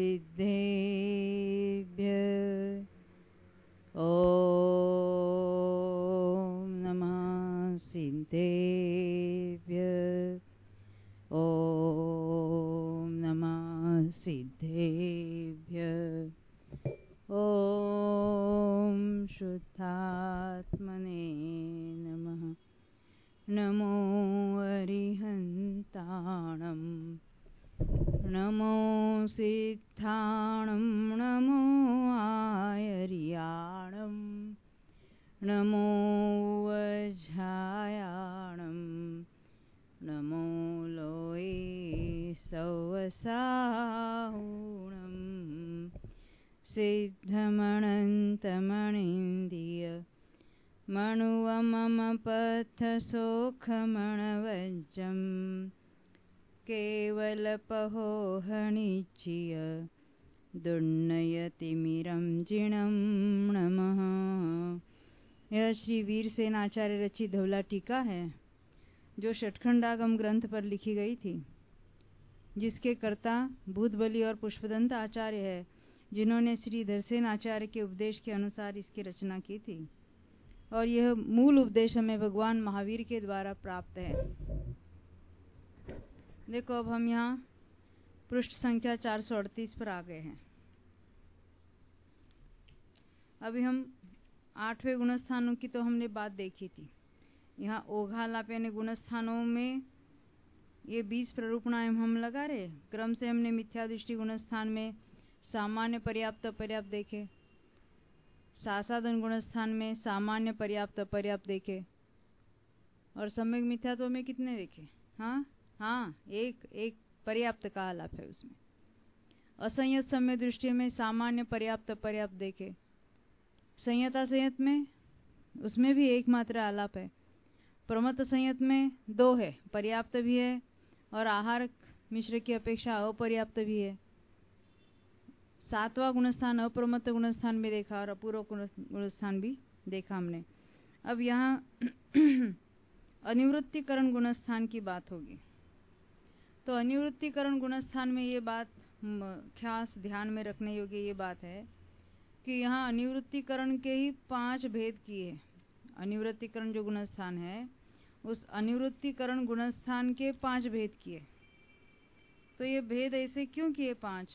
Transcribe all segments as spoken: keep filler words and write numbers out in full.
ॐ नमः सिद्धेभ्यः ॐ नमः सिद्धेभ्यः ॐ शुद्धात्मने नमः। नमो अरिहन्ताणं नमो सिद्धाणं नमो आयर्याणं नमो वज्रायाणं नमो लोये सवसाहुणं सिद्धमनन्तमणीन्द्रिय मणुवममपथसोखमणवज्रं केवलपहोहनिच्य दुर्नयतिमिरं जिणं नमः। यह श्री वीरसेन आचार्य रचित धवला टीका है जो षटखंडागम ग्रंथ पर लिखी गई थी, जिसके कर्ता भूतबली और पुष्पदंत आचार्य है, जिन्होंने श्री धरसेन आचार्य के उपदेश के अनुसार इसकी रचना की थी। और यह मूल उपदेश हमें भगवान महावीर के द्वारा प्राप्त है। देखो, अब हम यहाँ पृष्ठ संख्या चार सौ अड़तीस पर आ गए हैं। अभी हम आठवें गुणस्थानों की तो हमने बात देखी थी। यहाँ ओघालाप यानी गुणस्थानों में ये बीस प्ररूपणाएं हम लगा रहे। क्रम से हमने मिथ्या दृष्टि गुणस्थान में सामान्य, पर्याप्त, अपर्याप्त देखे। सासाधन गुणस्थान में सामान्य, पर्याप्त, अपर्याप्त देखे। और सम्यक मिथ्यात्व में कितने देखे? हाँ हाँ एक एक पर्याप्त का आलाप है उसमें। असंयत सम्यक दृष्टि में सामान्य, पर्याप्त, अपर्याप्त देखे। संयत असंयत में उसमें भी एकमात्र आलाप है। प्रमत्त संयत में दो है, पर्याप्त भी है और आहार मिश्र की अपेक्षा अपर्याप्त भी है। सातवां गुणस्थान अप्रमत्त गुणस्थान में देखा और अपूर्व गुणस्थान भी देखा हमने। अब यहाँ अनिवृत्तिकरण गुणस्थान की बात होगी। तो अनिवृत्तिकरण गुणस्थान में ये बात खास ध्यान में रखने योग्य ये बात है कि यहाँ अनिवृत्तिकरण के ही पांच भेद किए। अनिवृत्तिकरण जो गुणस्थान है उस अनिवृत्तिकरण गुणस्थान के पांच भेद किए। तो ये भेद ऐसे क्यों किए पांच?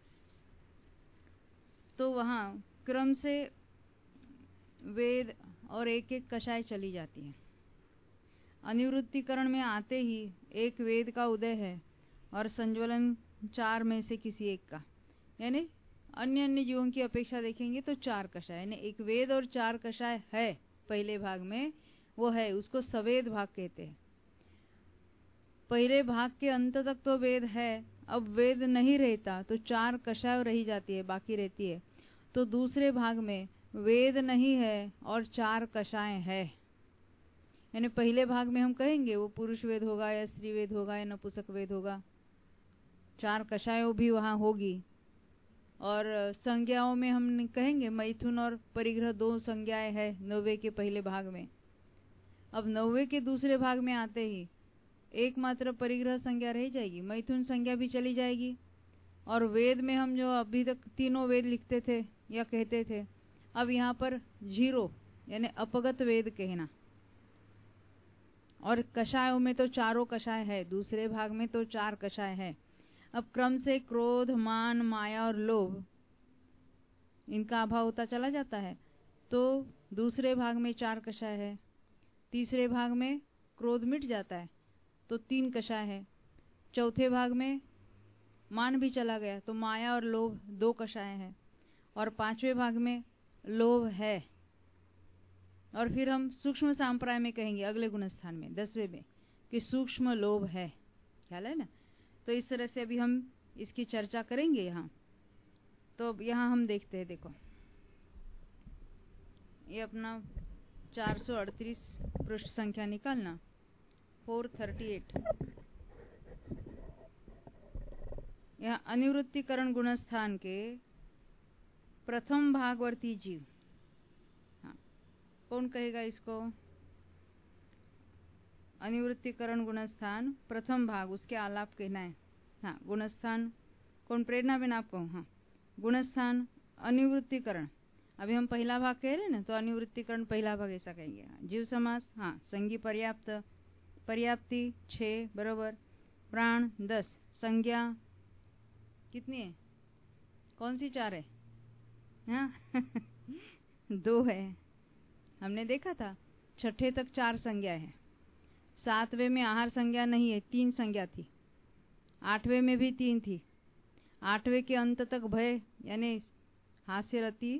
तो वहाँ क्रम से वेद और एक एक कषाय चली जाती है। अनिवृत्तिकरण में आते ही एक वेद का उदय है और संज्वलन चार में से किसी एक का, यानी अन्य अन्य जीवों की अपेक्षा देखेंगे तो चार कषाय, यानी एक वेद और चार कषाय है पहले भाग में, वो है, उसको सवेद भाग कहते हैं। पहले भाग के अंत तक तो वेद है, अब वेद नहीं रहता तो चार कषाय रही जाती है, बाकी रहती है। तो दूसरे भाग में वेद नहीं है और चार कषाय है, यानी पहले भाग में हम कहेंगे वो पुरुष वेद होगा या स्त्री वेद होगा या नपुंसक वेद होगा, चार कषायों भी वहां होगी। और संज्ञाओं में हम कहेंगे मैथुन और परिग्रह दो संज्ञाएं है नौवे के पहले भाग में। अब नौवे के दूसरे भाग में आते ही एकमात्र परिग्रह संज्ञा रह जाएगी, मैथुन संज्ञा भी चली जाएगी। और वेद में हम जो अभी तक तीनों वेद लिखते थे या कहते थे, अब यहाँ पर जीरो यानी अपगत वेद कहना। और कषायों में तो चारों कषाय है, दूसरे भाग में तो चार कषाय है। अब क्रम से क्रोध, मान, माया और लोभ, इनका अभाव होता चला जाता है। तो दूसरे भाग में चार कषाय है, तीसरे भाग में क्रोध मिट जाता है तो तीन कषाय है, चौथे भाग में मान भी चला गया तो माया और लोभ दो कषाय है, और पांचवें भाग में लोभ है। और फिर हम सूक्ष्म सांप्राय में कहेंगे अगले गुणस्थान में दसवें में कि सूक्ष्म लोभ है, ख्याल है ना। तो इस तरह से अभी हम इसकी चर्चा करेंगे यहाँ। तो अब यहाँ हम देखते हैं, देखो ये अपना चार सौ अड़तीस पृष्ठ संख्या निकालना, चार सौ अड़तीस। यहाँ अनिवृत्तिकरण गुणस्थान के प्रथम भागवर्ती जीव, हाँ, कौन कहेगा इसको? अनिवृत्तिकरण गुणस्थान प्रथम भाग, उसके आलाप कहना है। हाँ, गुणस्थान कौन प्रेरणा बिना आपको? हाँ, गुणस्थान अनिवृत्तिकरण। अभी हम पहला भाग कह रहे हैं ना, तो अनिवृत्तिकरण पहला भाग ऐसा कहेंगे। जीव समास, हाँ, संज्ञा पर्याप्त, पर्याप्ति छः बरोबर, प्राण दस, संज्ञा कितनी है? कौन सी चार है? हाँ दो है, हमने देखा था। छठे तक चार संज्ञा है, सातवें में आहार संज्ञा नहीं है, तीन संज्ञा थी। आठवें में भी तीन थी। आठवें के अंत तक भय यानी हास्य, रति,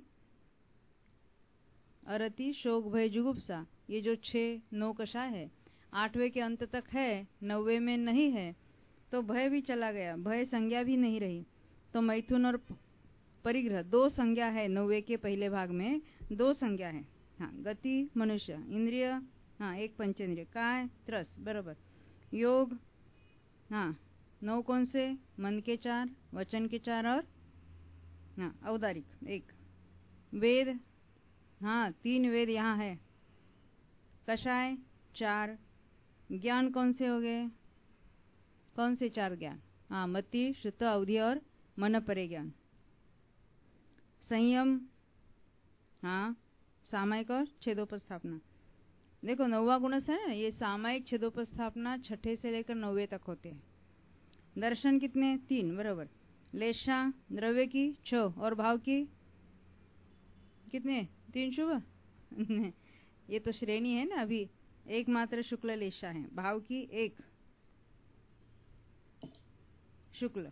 अरति, शोक, भय, जुगुप्सा, ये जो छह नौ कषाय है, आठवें के अंत तक है, नौवे में नहीं है, तो भय भी चला गया, भय संज्ञा भी नहीं रही। तो मैथुन और परिग्रह दो संज्ञा है, नौवे के पहले भाग में दो संज्ञा है। हाँ, गति मनुष्य, इंद्रिय, हाँ एक पंचेंद्रिय, काय त्रस बरोबर, योग, हाँ नौ कौन से? मन के चार, वचन के चार और हाँ औदारिक एक, वेद, हाँ तीन वेद यहाँ है, कषाय चार, ज्ञान कौन से हो गए? कौन से चार ज्ञान? हाँ, मति, श्रुत, अवधि और मन परे ज्ञान। संयम, हाँ सामायिक और छेदोपस्थापना। देखो नौवा गुणस्थ है ना, ये सामायिक छेदोपस्थापना छठे से लेकर नौवे तक होते हैं। दर्शन कितने? तीन बरोबर, लेशा द्रव्य की छह और भाव की कितने? तीन शुभ ये तो श्रेणी है ना, अभी एक मात्र शुक्ल लेशा है, भाव की एक शुक्ल,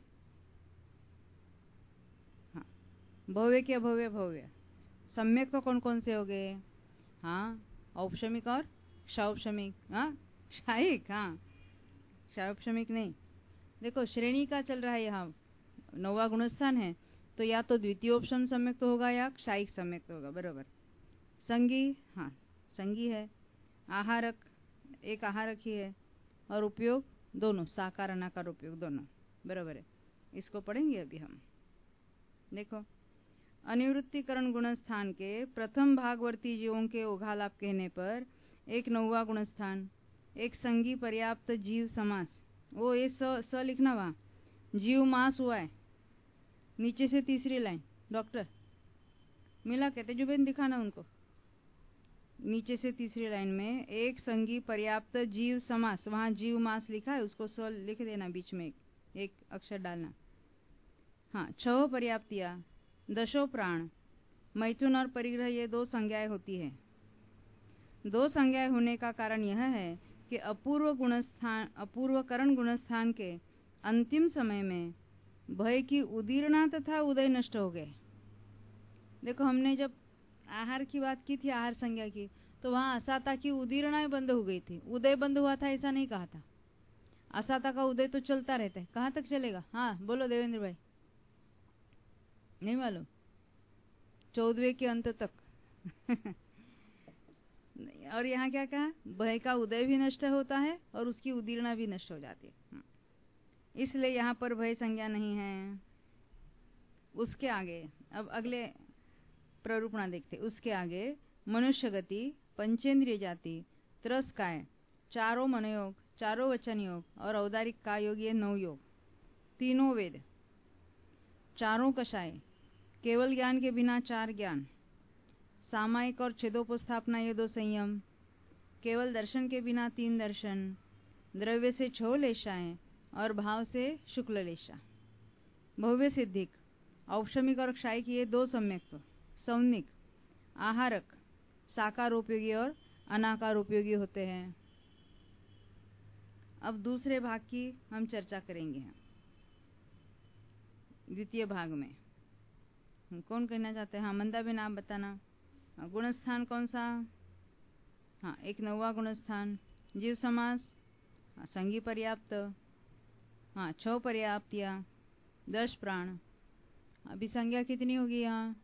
हाँ भव्य के अभव्य भव्य। सम्यक तो कौन कौन से हो गए? हाँ औपशमिक और क्षौपशमिक, हाँ क्षायिक, हाँ क्षौपशमिक नहीं। देखो श्रेणी का चल रहा है, यहाँ नौवा गुणस्थान है, तो या तो द्वितीयोपशम सम्यक तो होगा या क्षायिक सम्यक तो होगा बरोबर। संगी, हाँ संगी है, आहारक एक आहारक ही है, और उपयोग दोनों, साकार अनाकार उपयोग दोनों बरोबर है। इसको पढ़ेंगे अभी हम। देखो अनिवृत्तिकरण गुणस्थान के प्रथम भागवर्ती जीवों के ओघालाप कहने पर एक नौवा गुणस्थान, एक संगी पर्याप्त जीव समास, वो ये स, स लिखना, वहाँ जीव मास हुआ है, नीचे से तीसरी लाइन, डॉक्टर मिला कहते जुबेन दिखाना उनको, नीचे से तीसरी लाइन में एक संगी पर्याप्त जीव समास, वहाँ जीव मास लिखा है, उसको स लिख देना, बीच में एक, एक अक्षर डालना। हाँ, छह पर्याप्तियाँ, दशो प्राण, मैथुन और परिग्रह, ये दो संज्ञाएं होती है। दो संज्ञाएं होने का कारण यह है कि अपूर्व गुणस्थान अपूर्वकरण गुणस्थान के अंतिम समय में भय की उदीर्णा तथा उदय नष्ट हो गए। देखो हमने जब आहार की बात की थी, आहार संज्ञा की, तो वहां असाता की उदीर्णाएं बंद हो गई थी, उदय बंद हुआ था ऐसा नहीं कहा था। असाता का उदय तो चलता रहता है, कहाँ तक चलेगा? हाँ बोलो देवेंद्र भाई, नहीं मालूम? चौदहवें के अंत तक और यहाँ क्या कहा? भय का उदय भी नष्ट होता है और उसकी उदीर्णा भी नष्ट हो जाती है, इसलिए यहाँ पर भय संज्ञा नहीं है। उसके आगे अब अगले प्ररूपणा देखते। उसके आगे मनुष्य गति, पंचेंद्रिय जाति, त्रस काय, चारों मनोयोग, चारों वचन योग और औदारिक का योग, ये नौ योग, तीनों वेद, चारों कषाय, केवल ज्ञान के बिना चार ज्ञान, सामायिक और छेदोपस्थापना ये दो संयम, केवल दर्शन के बिना तीन दर्शन, द्रव्य से छह लेशाएं और भाव से शुक्ल लेशा, भव्य सिद्धिक, औपशमिक और क्षायिक ये दो सम्यक, सौनिक, आहारक, साकार उपयोगी और अनाकार उपयोगी होते हैं। अब दूसरे भाग की हम चर्चा करेंगे। द्वितीय भाग में कौन कहना चाहते हैं? हाँ मंदा भी नाम बताना। गुणस्थान कौन सा? हाँ एक नौवा गुणस्थान, जीव समास, हाँ संगी पर्याप्त, हाँ छह पर्याप्तियाँ, दस प्राण। अभी संज्ञा कितनी होगी? यहाँ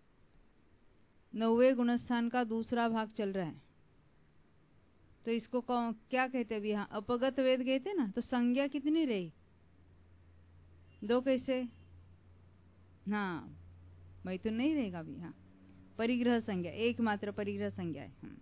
नौवे गुणस्थान का दूसरा भाग चल रहा है, तो इसको क्या कहते हैं? अभी यहाँ अपगत वेद कहते ना, तो संज्ञा कितनी रही? दो कैसे? हाँ मैथुन नहीं रहेगा अभी। हाँ परिग्रह संज्ञा, एकमात्र परिग्रह संज्ञा है।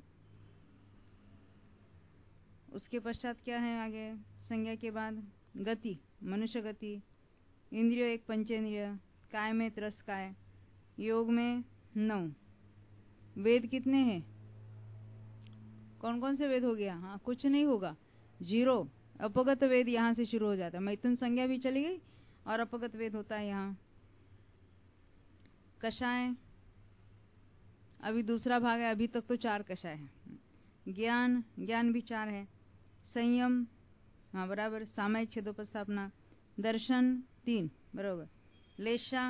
उसके पश्चात क्या है आगे? संज्ञा के बाद गति, मनुष्य गति, इंद्रिय एक पंचेंद्रिय, काय में त्रस काय, योग में नौ। वेद कितने हैं? कौन कौन से वेद हो गया? हाँ, कुछ नहीं होगा, जीरो। अपगत वेद यहाँ से शुरू हो जाता है, मैथुन संज्ञा भी चली गई और अपगत वेद होता है यहाँ। कषाय अभी दूसरा भाग है, अभी तक तो चार कषाय है। ज्ञान, ज्ञान भी चार है। संयम, हाँ बराबर, सामयिक छेदोपस्थापना। दर्शन तीन, बराबर। लेशा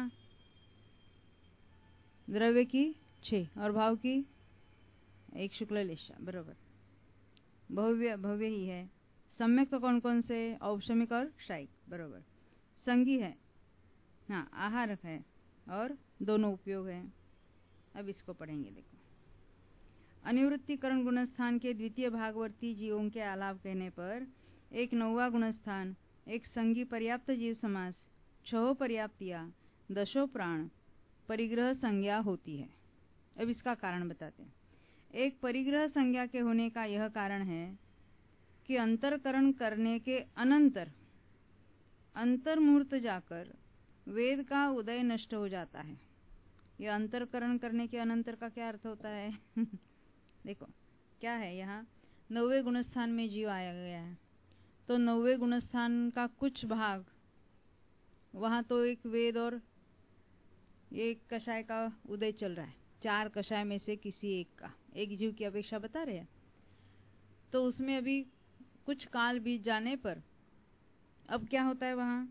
द्रव्य की छह और भाव की एक, शुक्ल लेशा, बराबर। भव्य, भव्य ही है। सम्यक तो कौन कौन से? औपशमिक और क्षायिक, बराबर। संगी है, हाँ आहार है और दोनों उपयोग है। अब इसको पढ़ेंगे, देखो। अनिवृत्तिकरण गुणस्थान के द्वितीय भागवर्ती जीवों के आलाप कहने पर एक नौवा गुणस्थान, एक संगी पर्याप्त जीव समास, छहो पर्याप्तिया, दशो प्राण, परिग्रह संज्ञा होती है। अब इसका कारण बताते हैं। एक परिग्रह संज्ञा के होने का यह कारण है कि अंतरकरण करने के अनंतर अंतर्मुहूर्त जाकर वेद का उदय नष्ट हो जाता है। यह अंतरकरण करने के अनंतर का क्या अर्थ होता है? देखो क्या है, यहाँ नौवे गुणस्थान में जीव आया गया है, तो नौवे गुणस्थान का कुछ भाग वहां तो एक वेद और एक कषाय का उदय चल रहा है, चार कषाय में से किसी एक का, एक जीव की अपेक्षा बता रहे हैं। तो उसमें अभी कुछ काल बीत जाने पर अब क्या होता है वहां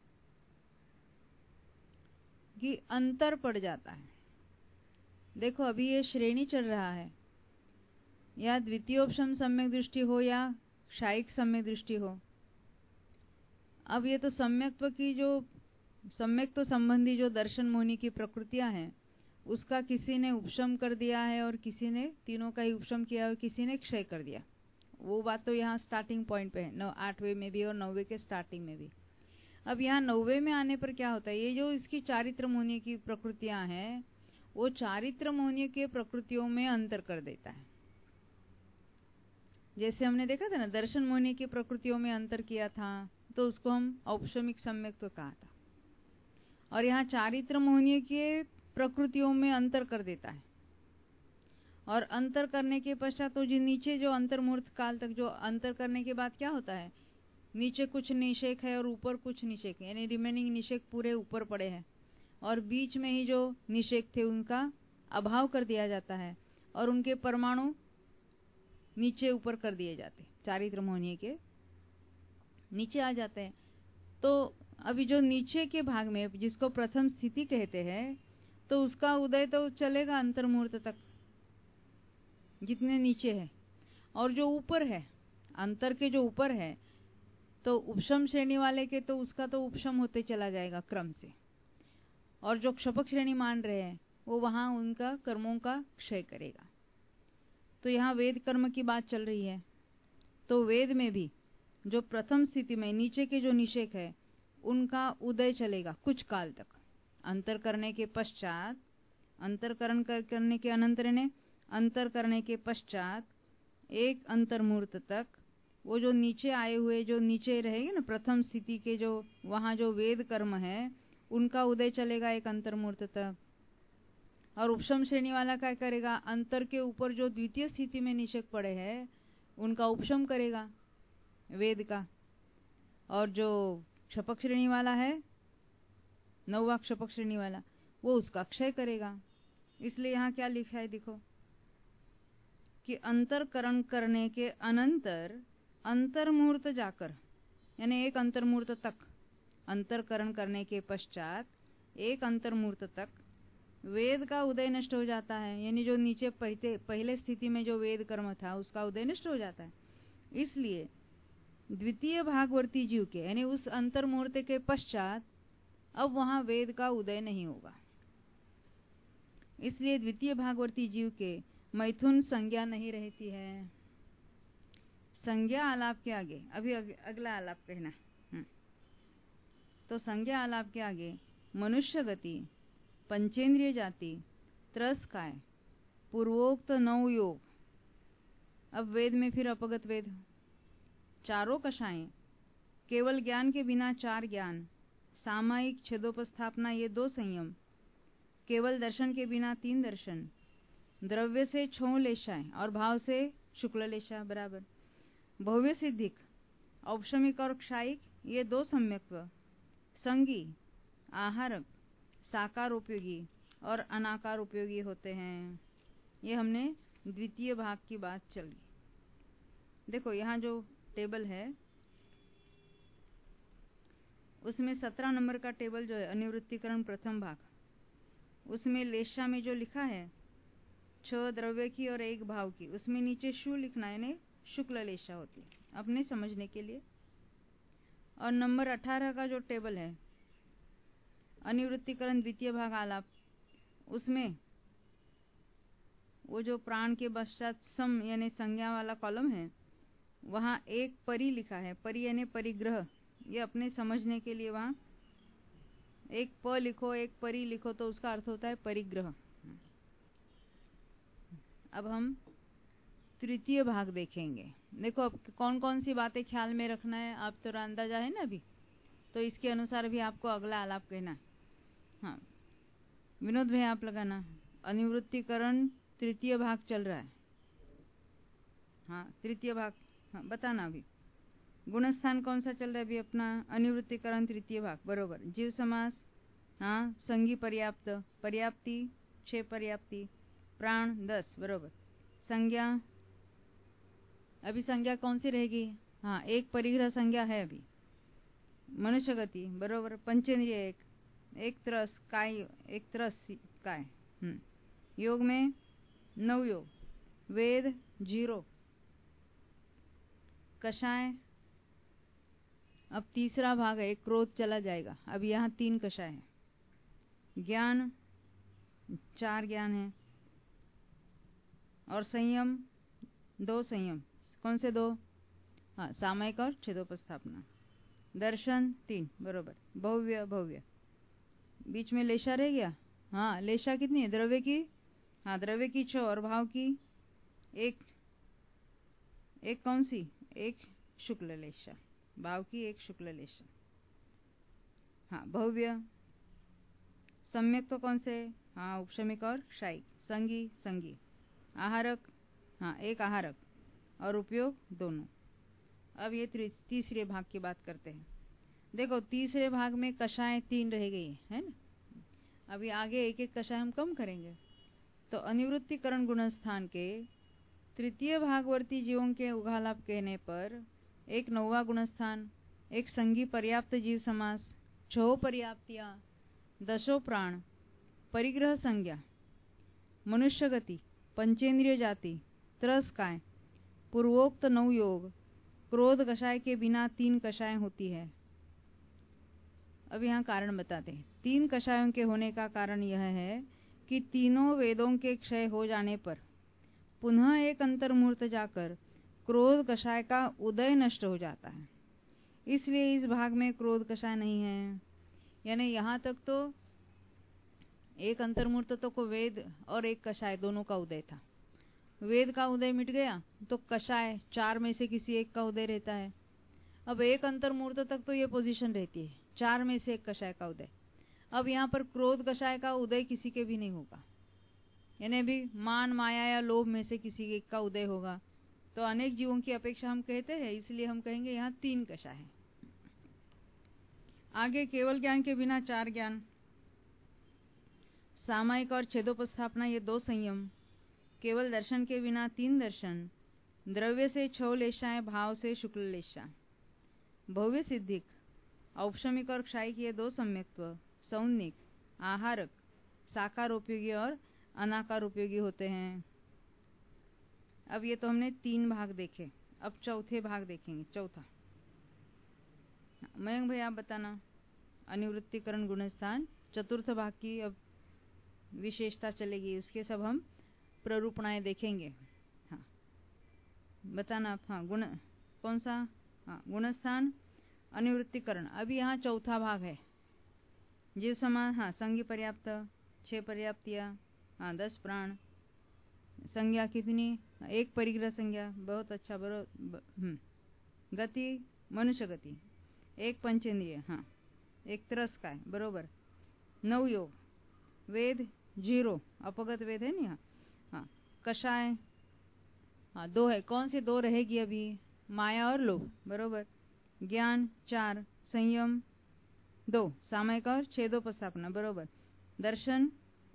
कि अंतर पड़ जाता है। देखो अभी ये श्रेणी चल रहा है, या द्वितीयोपशम सम्यक दृष्टि हो या क्षायिक सम्यक दृष्टि हो। अब ये तो सम्यक्त्व की जो सम्यक तो संबंधी जो दर्शन मोहिनी की प्रकृतियां हैं, उसका किसी ने उपशम कर दिया है और किसी ने तीनों का ही उपशम किया और किसी ने क्षय कर दिया। वो बात तो यहाँ स्टार्टिंग पॉइंट पे है, नौ आठवें में भी और नौवे के स्टार्टिंग में भी। अब यहाँ नौवे में आने पर क्या होता है, ये जो इसकी चारित्र मोहिनी की प्रकृतियां हैं, वो चारित्र मोहिनी के प्रकृतियों में अंतर कर देता है। जैसे हमने देखा था ना, दर्शन मोहिनी की प्रकृतियों में अंतर किया था, तो उसको हम औपशमिक सम्यक्त्व कहा था। और यहाँ चारित्र मोहिनी के प्रकृतियों में अंतर कर देता है, और अंतर करने के पश्चात तो जो नीचे जो अंतर्मुहूर्त काल तक जो अंतर करने के बाद क्या होता है, नीचे कुछ निषेक है और ऊपर कुछ निषेक है, यानी रिमेनिंग निषेक पूरे ऊपर पड़े हैं, और बीच में ही जो निषेक थे उनका अभाव कर दिया जाता है और उनके परमाणु नीचे ऊपर कर दिए जाते हैं, चारित्र मोहिनी के नीचे आ जाते हैं। तो अभी जो नीचे के भाग में जिसको प्रथम स्थिति कहते हैं, तो उसका उदय तो चलेगा अंतर्मुहूर्त तक जितने नीचे है, और जो ऊपर है अंतर के जो ऊपर है, तो उपशम श्रेणी वाले के तो उसका तो उपशम होते चला जाएगा क्रम से, और जो क्षपक श्रेणी मान रहे हैं वो वहां उनका कर्मों का क्षय करेगा। तो यहाँ वेद कर्म की बात चल रही है, तो वेद में भी जो प्रथम स्थिति में नीचे के जो निषेक है उनका उदय चलेगा कुछ काल तक। अंतर करने के पश्चात, अंतरकरण कर, करने के अनंतर ने अंतर करने के पश्चात एक अंतर्मुहूर्त तक वो जो नीचे आए हुए जो नीचे रहेंगे ना प्रथम स्थिति के, जो वहां जो वेद कर्म है उनका उदय चलेगा एक अंतर्मुहूर्त तक। और उपशम श्रेणी वाला क्या करेगा, अंतर के ऊपर जो द्वितीय स्थिति में निषेक पड़े हैं उनका उपशम करेगा वेद का, और जो क्षपक श्रेणी वाला है, नौवा क्षपक श्रेणी वाला, वो उसका क्षय करेगा। इसलिए यहाँ क्या लिखा है देखो कि अंतरकरण करने के अनंतर अंतर्मुहूर्त जाकर, यानी एक अंतर्मुहूर्त तक, अंतरकरण करने के पश्चात एक अंतर्मुहूर्त तक वेद का उदय नष्ट हो जाता है, यानी जो नीचे पहले पहले स्थिति में जो वेद कर्म था उसका उदय नष्ट हो जाता है। इसलिए द्वितीय भागवर्ती जीव के, यानी उस अंतर्मुहूर्त के पश्चात अब वहां वेद का उदय नहीं होगा। इसलिए द्वितीय भागवर्ती जीव के मैथुन संज्ञा नहीं रहती है। संज्ञा आलाप के आगे अभी अग, अगला आलाप कहना। तो संज्ञा आलाप के आगे मनुष्य गति, पंचेंद्रिय जाति, त्रस काय, पूर्वोक्त नौ योग। अब वेद में फिर अपगत वेद, चारों कषाएं, केवल ज्ञान के बिना चार ज्ञान, सामायिक छेदोपस्थापना ये दो संयम, केवल दर्शन के बिना तीन दर्शन, द्रव्य से छो लेशाएं और भाव से शुक्ल लेशा बराबर, भव्य सिद्धिक, औपशमिक और क्षायिक ये दो सम्यक्त्व, संगी, आहारक, साकार उपयोगी और अनाकार उपयोगी होते हैं। ये हमने द्वितीय भाग की बात चली। देखो यहाँ जो टेबल है उसमें सत्रह नंबर का टेबल जो है अनिवृत्तिकरण प्रथम भाग, उसमें लेशा में जो लिखा है छह द्रव्य की और एक भाव की, उसमें नीचे शु लिखना है, यानी शुक्ल लेशा होती है अपने समझने के लिए। और नंबर अठारह का जो टेबल है अनिवृत्तिकरण द्वितीय भाग आलाप, उसमें वो जो प्राण के पश्चात सम यानी संज्ञा वाला कॉलम है वहां एक परि लिखा है, परि यानी परिग्रह, ये अपने समझने के लिए वहां एक प लिखो एक परि लिखो तो उसका अर्थ होता है परिग्रह। अब हम तृतीय भाग देखेंगे। देखो अब कौन कौन सी बातें ख्याल में रखना है, आप तो अंदाजा है ना अभी, तो इसके अनुसार भी आपको अगला आलाप कहना है। हाँ विनोद भाई आप लगाना, अनिवृत्तिकरण तृतीय भाग चल रहा है। हाँ तृतीय भाग, हाँ बताना अभी गुणस्थान कौन सा चल रहा है अभी अपना, अनिवृत्तिकरण तृतीय भाग बरोबर। जीव समास, हाँ संगी पर्याप्त, पर्याप्ति छह पर्याप्ति, प्राण दस बरोबर। संज्ञा अभी संज्ञा कौन सी रहेगी, हाँ एक परिग्रह संज्ञा है अभी। मनुष्य गति बरोबर, पंचेंद्रिय एक, एक त्रस काय, एक त्रस काय, हम्म योग में नव योग, वेद जीरो, कषाय अब तीसरा भाग है, क्रोध चला जाएगा। अब यहाँ तीन कषाय है, ज्ञान चार ज्ञान है और संयम दो संयम, कौन से दो, हाँ सामायिक और छेदोपस्थापना, दर्शन तीन बरोबर, भव्य भव्य, बीच में लेशा रह गया, हाँ लेशा कितनी है द्रव्य की, हाँ द्रव्य की छह और भाव की एक, एक कौन सी, एक शुक्ल लेशा, भाव की एक शुक्ल लेशा, हाँ भव्य। सम्यक तो कौन से, हाँ उपशमिक और क्षायिक, संगी संगी, आहारक हाँ एक आहारक और उपयोग दोनों। अब ये तीसरे भाग की बात करते हैं। देखो तीसरे भाग में कषाय तीन रह गई है ना, अभी आगे एक एक कषाय हम कम करेंगे। तो अनिवृत्तिकरण गुणस्थान के तृतीय भागवर्ती जीवों के उघालाप कहने पर एक नौवा गुणस्थान, एक संगी पर्याप्त जीव समास, छो पर्याप्तियां, दशो प्राण, परिग्रह संज्ञा, मनुष्य गति, पंचेंद्रिय जाति, त्रस काय, पूर्वोक्त नौ योग, क्रोध कषाय के बिना तीन कषाय होती है। अब यहाँ कारण बताते हैं। तीन कषायों के होने का कारण यह है कि तीनों वेदों के क्षय हो जाने पर पुनः एक अंतर्मुहूर्त जाकर क्रोध कषाय का उदय नष्ट हो जाता है, इसलिए इस भाग में क्रोध कषाय नहीं है। यानी यहाँ तक तो एक अंतर्मुहूर्त तो को वेद और एक कषाय दोनों का उदय था, वेद का उदय मिट गया तो कषाय चार में से किसी एक का उदय रहता है। अब एक अंतर्मुहूर्त तक तो ये पोजीशन रहती है, चार में से एक कषाय का उदय। अब यहाँ पर क्रोध कषाय का उदय किसी के भी नहीं होगा, यानी भी मान माया या लोभ में से किसी एक का उदय होगा। तो अनेक जीवों की अपेक्षा हम कहते हैं, इसलिए हम कहेंगे यहाँ तीन कषाय है। आगे केवल ज्ञान के बिना चार ज्ञान, सामायिक और छेदोपस्थापना ये दो संयम, केवल दर्शन के बिना तीन दर्शन, द्रव्य से छह लेशाएं, भाव से शुक्ल लेशा, भव्य सिद्धिक, औपशमिक और क्षायिक ये दो सम्यक्त्व, सौनिक, आहारक, साकार उपयोगी और अनाकार उपयोगी होते हैं। अब ये तो हमने तीन भाग देखे, अब चौथे भाग देखेंगे। चौथा मयंक भाई आप बताना, अनिवृत्तिकरण गुणस्थान चतुर्थ भाग की अब विशेषता चलेगी, उसके सब हम प्ररूपणाएं देखेंगे। हाँ बताना आप, हाँ गुण कौन सा, हाँ गुणस्थान अनिवृत्तिकरण। अभी यहाँ चौथा भाग है, जीव समान, हाँ संगी पर्याप्त, छह पर्याप्तियां, हाँ दस प्राण, संज्ञा कितनी, एक परिग्रह संज्ञा, बहुत अच्छा बरो हम्म गति मनुष्य गति, एक पंचेंद्रिय, हाँ एक त्रस काय, बरोबर. नऊ योग, वेद जीरो, अपगत वेद है नहीं. हाँ हाँ. कषाय हाँ दो है, कौन से दो रहेगी अभी, माया और लोभ, बरोबर. ज्ञान चार, संयम दो, सामयिक और छेदोपस्थापना, बरोबर. दर्शन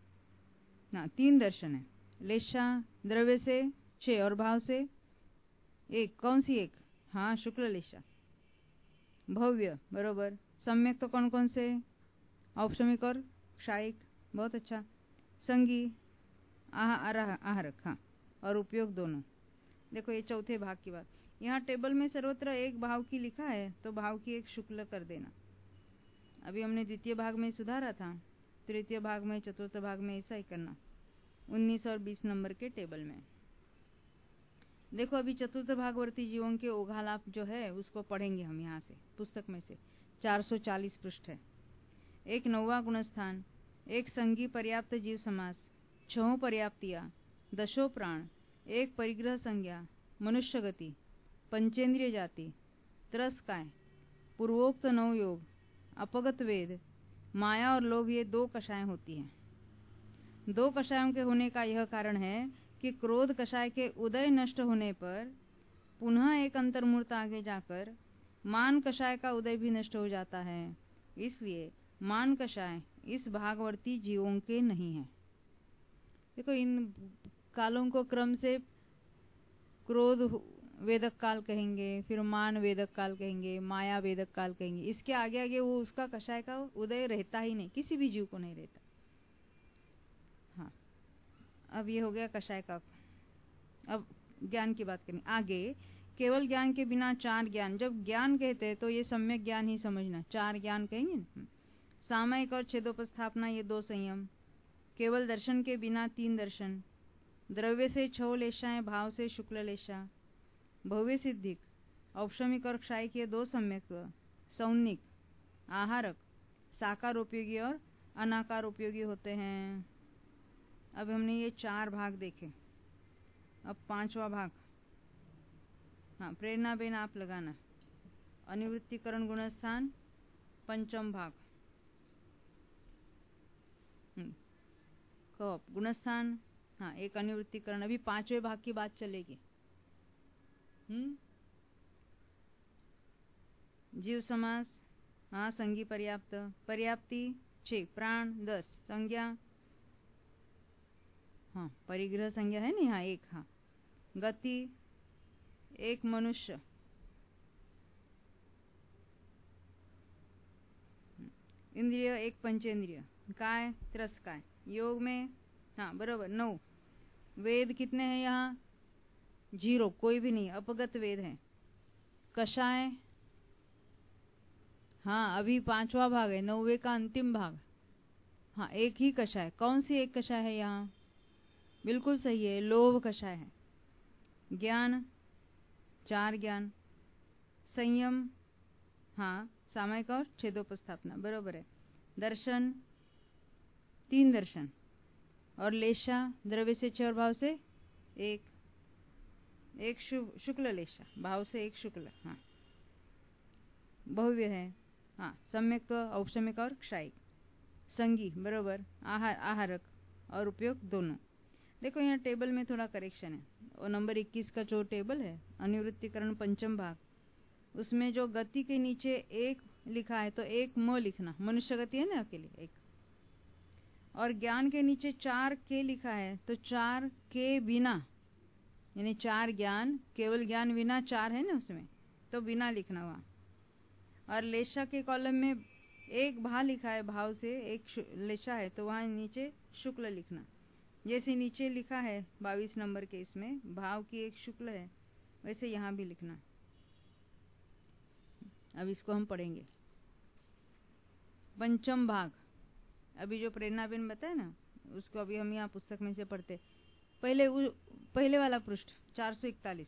ना तीन दर्शन है. लेशा द्रव्य से छह और भाव से एक, कौन सी एक, हाँ शुक्ल लेशा. भव्य, बरोबर. सम्यक तो कौन कौन से, औपशमिक और क्षायिक, बहुत अच्छा. संगी आहार आहारक, हाँ, और उपयोग दोनों. देखो ये चौथे भाग की बात. यहाँ टेबल में सर्वत्र एक भाव की लिखा है तो भाव की एक शुक्ल कर देना. अभी हमने द्वितीय भाग में सुधारा था, तृतीय भाग में, चतुर्थ भाग में ऐसा ही करना. उन्नीस और बीस नंबर के टेबल में देखो. अभी चतुर्थ भागवर्ती जीवों के ओघालाप जो है उसको पढ़ेंगे हम यहाँ से, पुस्तक में से. चार सौ चालीस पृष्ठ है. एक नौवा गुणस्थान, एक संगी पर्याप्त जीव समास, छहों पर्याप्तियां, दशो प्राण, एक परिग्रह संज्ञा, मनुष्य गति, पंचेंद्रिय जाति, त्रस काय, पूर्वोक्त नौ योग, अपगत वेद, माया और लोभ, ये दो कषाय होती हैं. दो कषायों के होने का यह कारण है कि क्रोध कषाय के उदय नष्ट होने पर पुनः एक अंतर्मूर्त आगे जाकर मान कषाय का उदय भी नष्ट हो जाता है. इसलिए मान कषाय इस भागवर्ती जीवों के नहीं है. देखो इन कालों को क्रम से क्रोध वेदक काल कहेंगे, फिर मान वेदक काल कहेंगे, माया वेदक काल कहेंगे. इसके आगे आगे वो उसका कषाय का उदय रहता ही नहीं, किसी भी जीव को नहीं रहता. हाँ, अब ये हो गया कषाय का. अब ज्ञान की बात करें आगे. केवल ज्ञान के बिना चार ज्ञान, जब ज्ञान कहते हैं तो ये सम्यक ज्ञान ही समझना, चार ज्ञान कहेंगे ना. सामयिक और छेदोपस्थापना ये दो संयम. केवल दर्शन के बिना तीन दर्शन. द्रव्य से छह लेशाएं, भाव से शुक्ल लेशा. भव्य सिद्धिक, औपशमिक और क्षायिक ये दो सम्यक. सौनिक, आहारक, साकार उपयोगी और अनाकार उपयोगी होते हैं. अब हमने ये चार भाग देखे. अब पांचवा भाग. हाँ, प्रेरणा बेन आप लगाना. अनिवृत्तिकरण गुणस्थान पंचम भाग. कब गुणस्थान, हाँ एक अनिवृत्तिकरण. अभी पांचवें भाग की बात चलेगी. हम्म जीव समास, हाँ संगी पर्याप्त, पर्याप्ति छह, प्राण दस, संज्ञा हाँ परिग्रह संज्ञा है नहीं, हाँ एक, हाँ गति एक, मनुष्य इंद्रिय एक, पंचेंद्रिय, काय त्रस काय, योग में हाँ बरोबर नौ. वेद कितने हैं यहाँ, जीरो, कोई भी नहीं, अपगत वेद है. कषाय हाँ अभी पांचवा भाग है, नौवे का अंतिम भाग. हाँ एक ही कषाय, कौन सी एक कषाय है यहाँ, बिल्कुल सही है, लोभ कषाय है. ज्ञान चार ज्ञान. संयम हाँ सामयिक और छेदोपस्थापना, बरोबर है. दर्शन तीन दर्शन. और लेशा द्रव्य से छह और भाव से एक, एक शुक्ल लेशा, भाव से एक शुक्ल. हाँ भव्य है. हाँ सम्यक, औपशमिक और क्षायिक. संगी बरोबर, आहार आहारक और उपयोग दोनों. देखो यहाँ टेबल में थोड़ा करेक्शन है. और नंबर इक्कीस का जो टेबल है अनिवृत्तिकरण पंचम भाग, उसमें जो गति के नीचे एक लिखा है तो एक म लिखना, मनुष्य गति है ना अकेले एक. और ज्ञान के नीचे चार के लिखा है तो चार के बिना, यानी चार ज्ञान, केवल ज्ञान बिना चार है ना उसमें, तो बिना लिखना वहाँ. और लेशा के कॉलम में एक भा लिखा है, भाव से एक लेशा है तो वहाँ नीचे शुक्ल लिखना. जैसे नीचे लिखा है बाईस नंबर के इसमें भाव की एक शुक्ल है, वैसे यहाँ भी लिखना. अब इसको हम पढ़ेंगे. पंचम भाग, अभी जो प्रेरणा बेन बताया ना उसको अभी हम यहाँ पुस्तक में से पढ़ते. पहले उ, पहले वाला पृष्ठ चार सौ इकतालीस.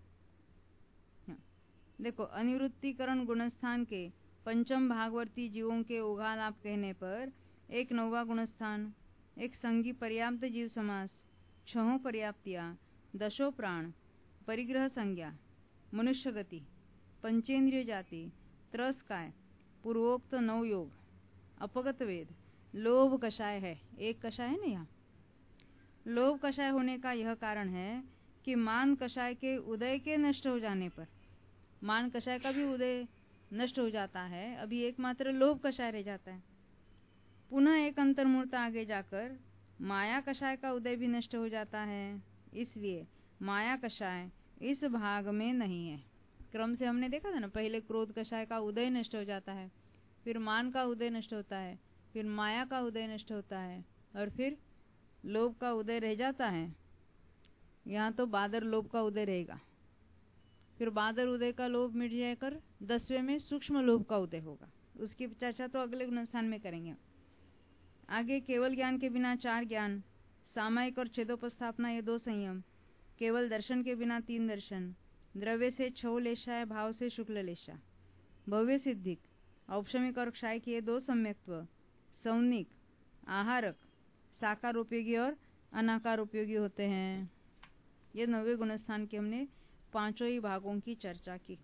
देखो अनिवृत्तिकरण गुणस्थान के पंचम भागवर्ती जीवों के ओघालाप कहने पर एक नौवा गुणस्थान, एक संगी पर्याप्त जीव समास, छहों पर्याप्तियां, दशो प्राण, परिग्रह संज्ञा, मनुष्य गति, पंचेंद्रिय जाति, त्रस काय, पूर्वोक्त नौ योग, अपगत वेद, लोभ कषाय है। एक कषाय है ना यहाँ। लोभ कषाय होने का यह कारण है कि मान कषाय के उदय के नष्ट हो जाने पर, मान कषाय का भी उदय नष्ट हो जाता है, अभी एकमात्र लोभ कषाय रह जाता है। पुनः एक अंतर्मूर्त आगे जाकर माया कषाय का उदय भी नष्ट हो जाता है, इसलिए माया कषाय इस भाग में नहीं है। क्रम से हमने देखा था ना, पहले क्रोध कषाय का उदय नष्ट हो जाता है, फिर मान का उदय नष्ट होता है, फिर माया का उदय नष्ट होता है, और फिर लोभ का उदय रह जाता है। यहाँ तो बादर लोभ का उदय रहेगा, फिर बादर उदय का लोभ मिट जाकर दसवें में सूक्ष्म लोभ का उदय होगा। उसकी चर्चा तो अगले गुणस्थान में करेंगे। आगे केवल ज्ञान के बिना चार ज्ञान, सामायिक और छेदोपस्थापना ये दो संयम, केवल दर्शन के बिना तीन दर्शन, द्रव्य से छौ लेशाय, भाव से शुक्ल लेशा, भव्य सिद्धिक, औपशमिक और क्षायिक ये दो सम्यक्त्व, सौनिक, आहारक, साकार उपयोगी और अनाकार उपयोगी होते हैं। ये नवे गुणस्थान के हमने पांचों ही भागों की चर्चा की।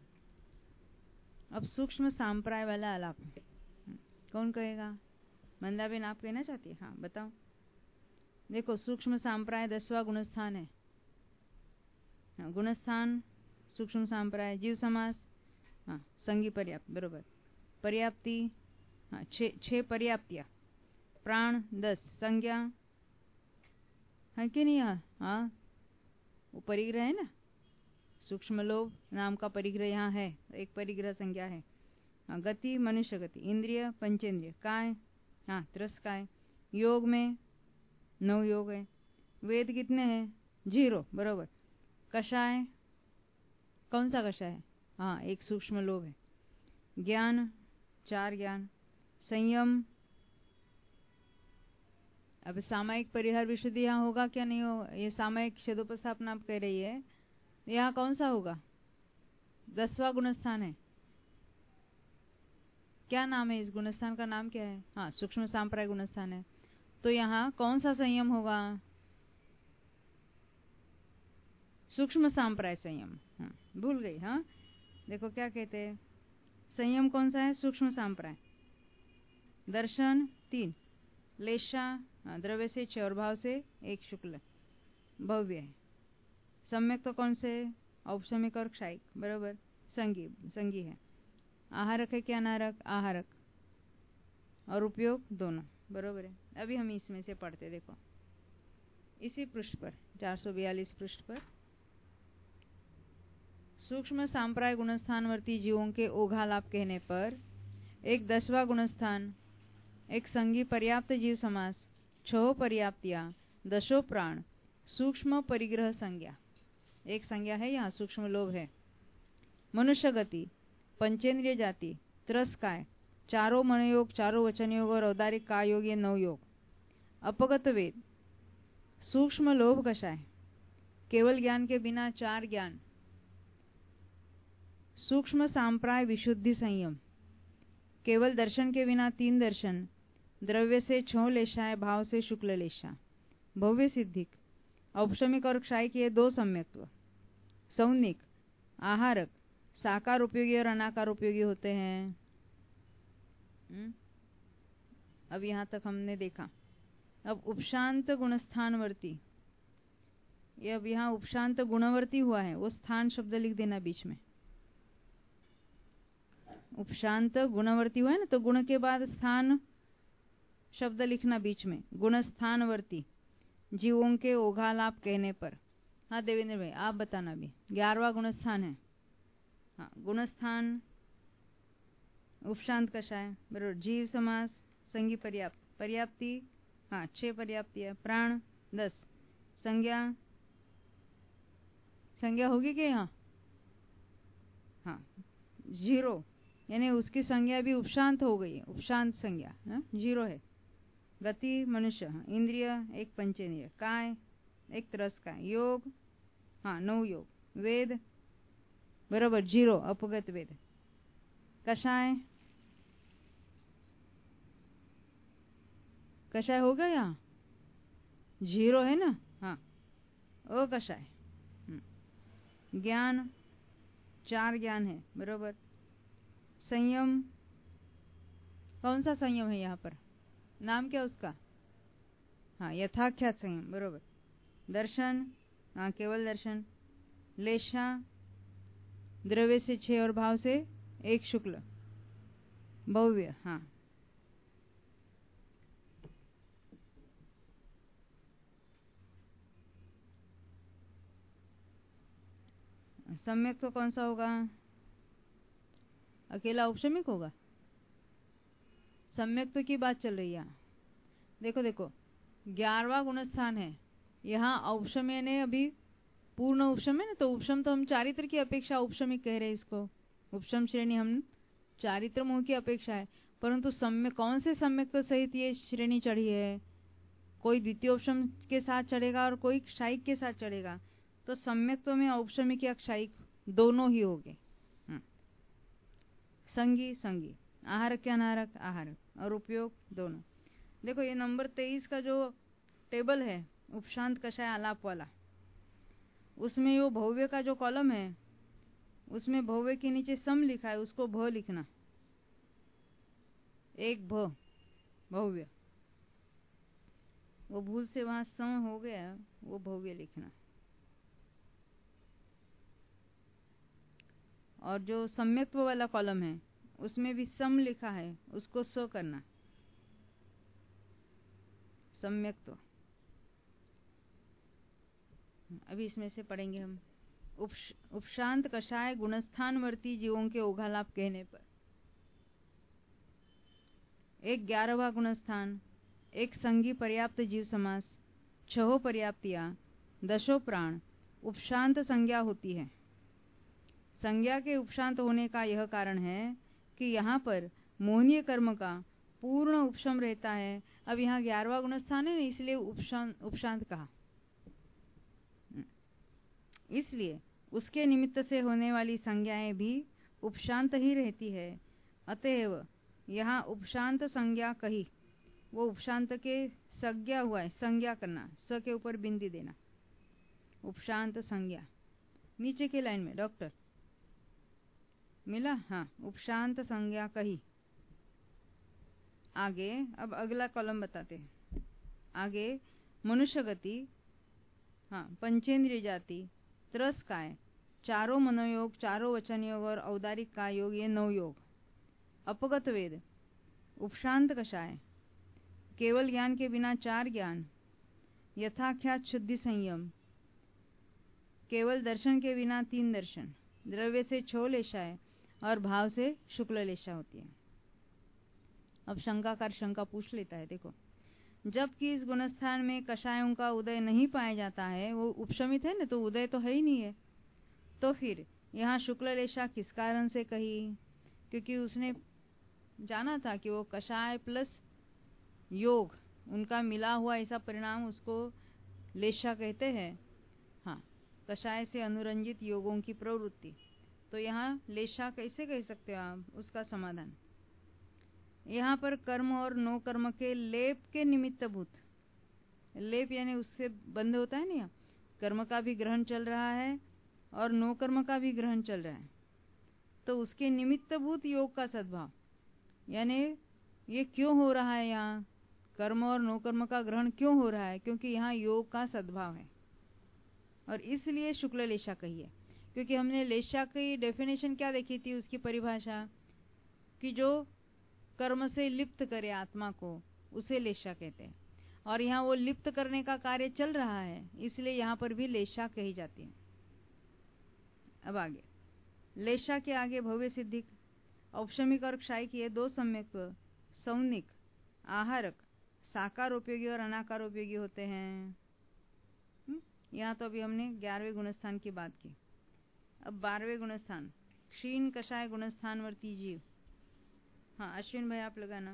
अब सूक्ष्म सांप्राय वाला आलाप कौन कहेगा? मंदाबेन आप कहना चाहती है? हाँ बताओ। देखो सूक्ष्म सांप्राय दसवां गुणस्थान है। हाँ, गुणस्थान सूक्ष्म सांप्राय, जीव समास, हाँ संगी पर्याप्त, बरोबर, पर्याप्ति, हाँ छे छह पर्याप्तियां, प्राण दस, संज्ञा है कि नहीं? हाँ वो परिग्रह है ना, सूक्ष्म लोभ नाम का परिग्रह यहाँ है, एक परिग्रह संज्ञा है। हाँ, गति मनुष्य गति, इंद्रिय पंचेंद्रिय, काय हाँ त्रस्काय, योग में नौ योग है, वेद कितने हैं? जीरो, बरोबर। कषाय कौन सा कषाय है? हाँ एक सूक्ष्म लोभ है। ज्ञान चार ज्ञान, संयम, अब सामायिक परिहार विशुद्धि यहाँ होगा क्या नहीं हो? ये सामायिक छेदोपस्थापना आप कह रही है, यहाँ कौन सा होगा? दसवां गुणस्थान है। क्या नाम है इस गुणस्थान का? नाम क्या है? हाँ सूक्ष्म सांप्राय गुणस्थान है। तो यहाँ कौन सा संयम होगा? सूक्ष्म सांप्राय संयम। हाँ, भूल गई। हाँ देखो क्या कहते हैं, संयम कौन सा है? सूक्ष्म सांप्राय। दर्शन तीन, लेशा द्रव्य से छह और भाव से एक, शुक्ल भव्य है। सम्यक तो कौन से? औपशमिक और क्षायिक, बरोबर, संगी संगी है। आहारक है क्या अनाहारक? आहारक, और उपयोग दोनों, बरोबर है। अभी हम इसमें से पढ़ते, देखो इसी पृष्ठ पर चार सौ बयालीस पृष्ठ पर सूक्ष्म सांप्राय गुणस्थानवर्ती जीवों के ओघालाप कहने पर एक दसवां गुणस्थान, एक संगी पर्याप्त जीव समास, छह पर्याप्तियां, दशो प्राण, सूक्ष्म परिग्रह संज्ञा, एक संज्ञा है यहाँ सूक्ष्म लोभ है। मनुष्य गति, पंचेंद्रिय जाति, त्रस्काय, चारों मनोयोग, चारों वचन योग और औदारिक काय योग, ये नौ योग। अपगत वेद, सूक्ष्म लोभ कषाय, केवल ज्ञान के बिना चार ज्ञान, सूक्ष्म सांप्राय विशुद्धि संयम, केवल दर्शन के बिना तीन दर्शन, द्रव्य से छह लेशाय, भाव से शुक्ल लेशा, भव्य सिद्धिक, औपशमिक और क्षायिक ये दो सम्यक्त्व, सौनिक, आहारक, साकार उपयोगी और अनाकार उपयोगी होते हैं। अब यहां तक हमने देखा। अब उपशांत गुणस्थानवर्ती, ये अब यहाँ उपशांत गुणवर्ती हुआ है, वो स्थान शब्द लिख देना बीच में। उपशांत गुणवर्ती हुआ है ना, तो गुण के बाद स्थान शब्द लिखना बीच में, गुणस्थानवर्ती जीवों के ओघालाप कहने पर। हाँ देवेंद्र भाई आप बताना भी, ग्यारहवा गुणस्थान है। हाँ गुणस्थान उपशांत कषाय, बरोबर, जीव समास, संगी पर्याप्त, पर्याप्ति हाँ छह पर्याप्ति है, प्राण दस, संज्ञा संज्ञा होगी क्या यहाँ? हाँ जीरो, यानी उसकी संज्ञा भी उपशांत हो गई है, उपशांत संज्ञा है, जीरो है। गति मनुष्य, हाँ, इंद्रिय एक पंचेंद्रिय, काय एक त्रस काय, योग हाँ नौ योग, वेद बरोबर जीरो, अपगत वेद। कषाय कषाय हो गया यहाँ, जीरो है ना, हाँ अकषाय। ज्ञान चार ज्ञान है, बरोबर। संयम कौन सा संयम है यहाँ पर? नाम क्या उसका? हाँ, यथाख्यात संयम, बरोबर। दर्शन, हाँ केवल दर्शन। लेशा, द्रव्य से छह और भाव से एक शुक्ल। भव्य, हाँ। सम्यक तो कौन सा होगा? अकेला औपशमिक होगा। सम्यक तो की बात चल रही है। देखो देखो, ग्यारहवा गुणस्थान है यहाँ। औपशम्य ने अभी पूर्ण उपशम है ना, तो उपशम तो हम चारित्र की अपेक्षा उपशमिक कह रहे हैं इसको। उपशम श्रेणी हम चारित्र मोह की अपेक्षा है, परंतु सम्यक कौन से सम्यक तो सहित ये श्रेणी चढ़ी है? कोई द्वितीय उपशम के साथ चढ़ेगा और कोई क्षायिक के साथ चढ़ेगा, तो सम्यक्त्व में औपशमिक या क्षायिक दोनों ही होंगे। संगी संगी, आहारक या अनाहारक आहारक, और उपयोग दोनों। देखो ये नंबर तेईस का जो टेबल है उपशांत कषाय आलाप वाला, उसमें वो भव्य का जो कॉलम है उसमें भव्य के नीचे सम लिखा है, उसको भ लिखना। एक भ, भव्य। वो भूल से वहां सम हो गया, वो भव्य लिखना। और जो सम्यक्त्व वाला कॉलम है उसमें भी सम लिखा है, उसको स करना। सम्यक्त्व। अभी इसमें से पढ़ेंगे हम। उपश, उपशांत कषाय गुणस्थानवर्ती जीवों के ओघालाप कहने पर एक ग्यारहवा गुणस्थान, एक संगी पर्याप्त जीव समास, छहो पर्याप्तियां, दशो प्राण, उपशांत संज्ञा होती है। संज्ञा के उपशांत होने का यह कारण है कि यहाँ पर मोहनीय कर्म का पूर्ण उपशम रहता है। अब यहाँ ग्यारहवा गुणस्थान है, इसलिए उपशांत उपशांत कहा। इसलिए उसके निमित्त से होने वाली संज्ञाएं भी उपशांत ही रहती है। अतएव यहाँ उपशांत संज्ञा कही, वो उपशांत के संज्ञा हुआ है। संज्ञा करना, स के ऊपर बिंदी देना, उपशांत संज्ञा। नीचे के लाइन में डॉक्टर मिला, हाँ। उपशांत संज्ञा कही। आगे अब अगला कॉलम बताते हैं। आगे मनुष्य गति, हाँ, पंचेंद्रिय जाति, त्रस काय, चारों मनोयोग, चारों वचन योग और औदारिक काय योग, ये नौ योग। अपगत वेद, उपशांत कषाय, केवल ज्ञान के बिना चार ज्ञान, यथाख्यात शुद्धि संयम, केवल दर्शन के बिना तीन दर्शन, द्रव्य से छो लेशाएं और भाव से शुक्ल लेशा होती है। अब शंकाकार शंका पूछ लेता है। देखो, जबकि इस गुणस्थान में कषायों का उदय नहीं पाया जाता है, वो उपशमित है ना, तो उदय तो है ही नहीं है, तो फिर यहाँ शुक्ल लेशा किस कारण से कही? क्योंकि उसने जाना था कि वो कषाय प्लस योग उनका मिला हुआ ऐसा परिणाम उसको लेशा कहते हैं। हाँ, कषाय से अनुरंजित योगों की प्रवृत्ति, तो यहाँ लेशा कैसे कह सकते हो आप? उसका समाधान यहाँ पर कर्म और नो कर्म के लेप के निमित्त भूत, लेप यानी उससे बंध होता है ना, कर्म का भी ग्रहण चल रहा है और नो कर्म का भी ग्रहण चल रहा है, तो उसके निमित्त भूत योग का सद्भाव। यानी ये क्यों हो रहा है? यहाँ कर्म और नो कर्म का ग्रहण क्यों हो रहा है? क्योंकि यहाँ योग का सद्भाव है, और इसलिए शुक्ल लेशा कही है। क्योंकि हमने लेशा की डेफिनेशन क्या देखी थी, उसकी परिभाषा, कि जो कर्म से लिप्त करे आत्मा को, उसे लेशा कहते हैं। और यहाँ वो लिप्त करने का कार्य चल रहा है, इसलिए यहाँ पर भी लेशा कही जाती है। अब आगे लेशा के आगे भव्य सिद्धिक, औपशमिक और क्षायिक, ये दो सम्यक्त्व सौनिक, आहारक, साकार उपयोगी और अनाकार उपयोगी होते हैं। यहाँ तो अभी हमने ग्यारहवें गुणस्थान की बात की। अब बारहवें गुणस्थान, क्षीण कषाय गुणस्थानवर्ती जीव। हाँ अश्विन भाई आप लगाना।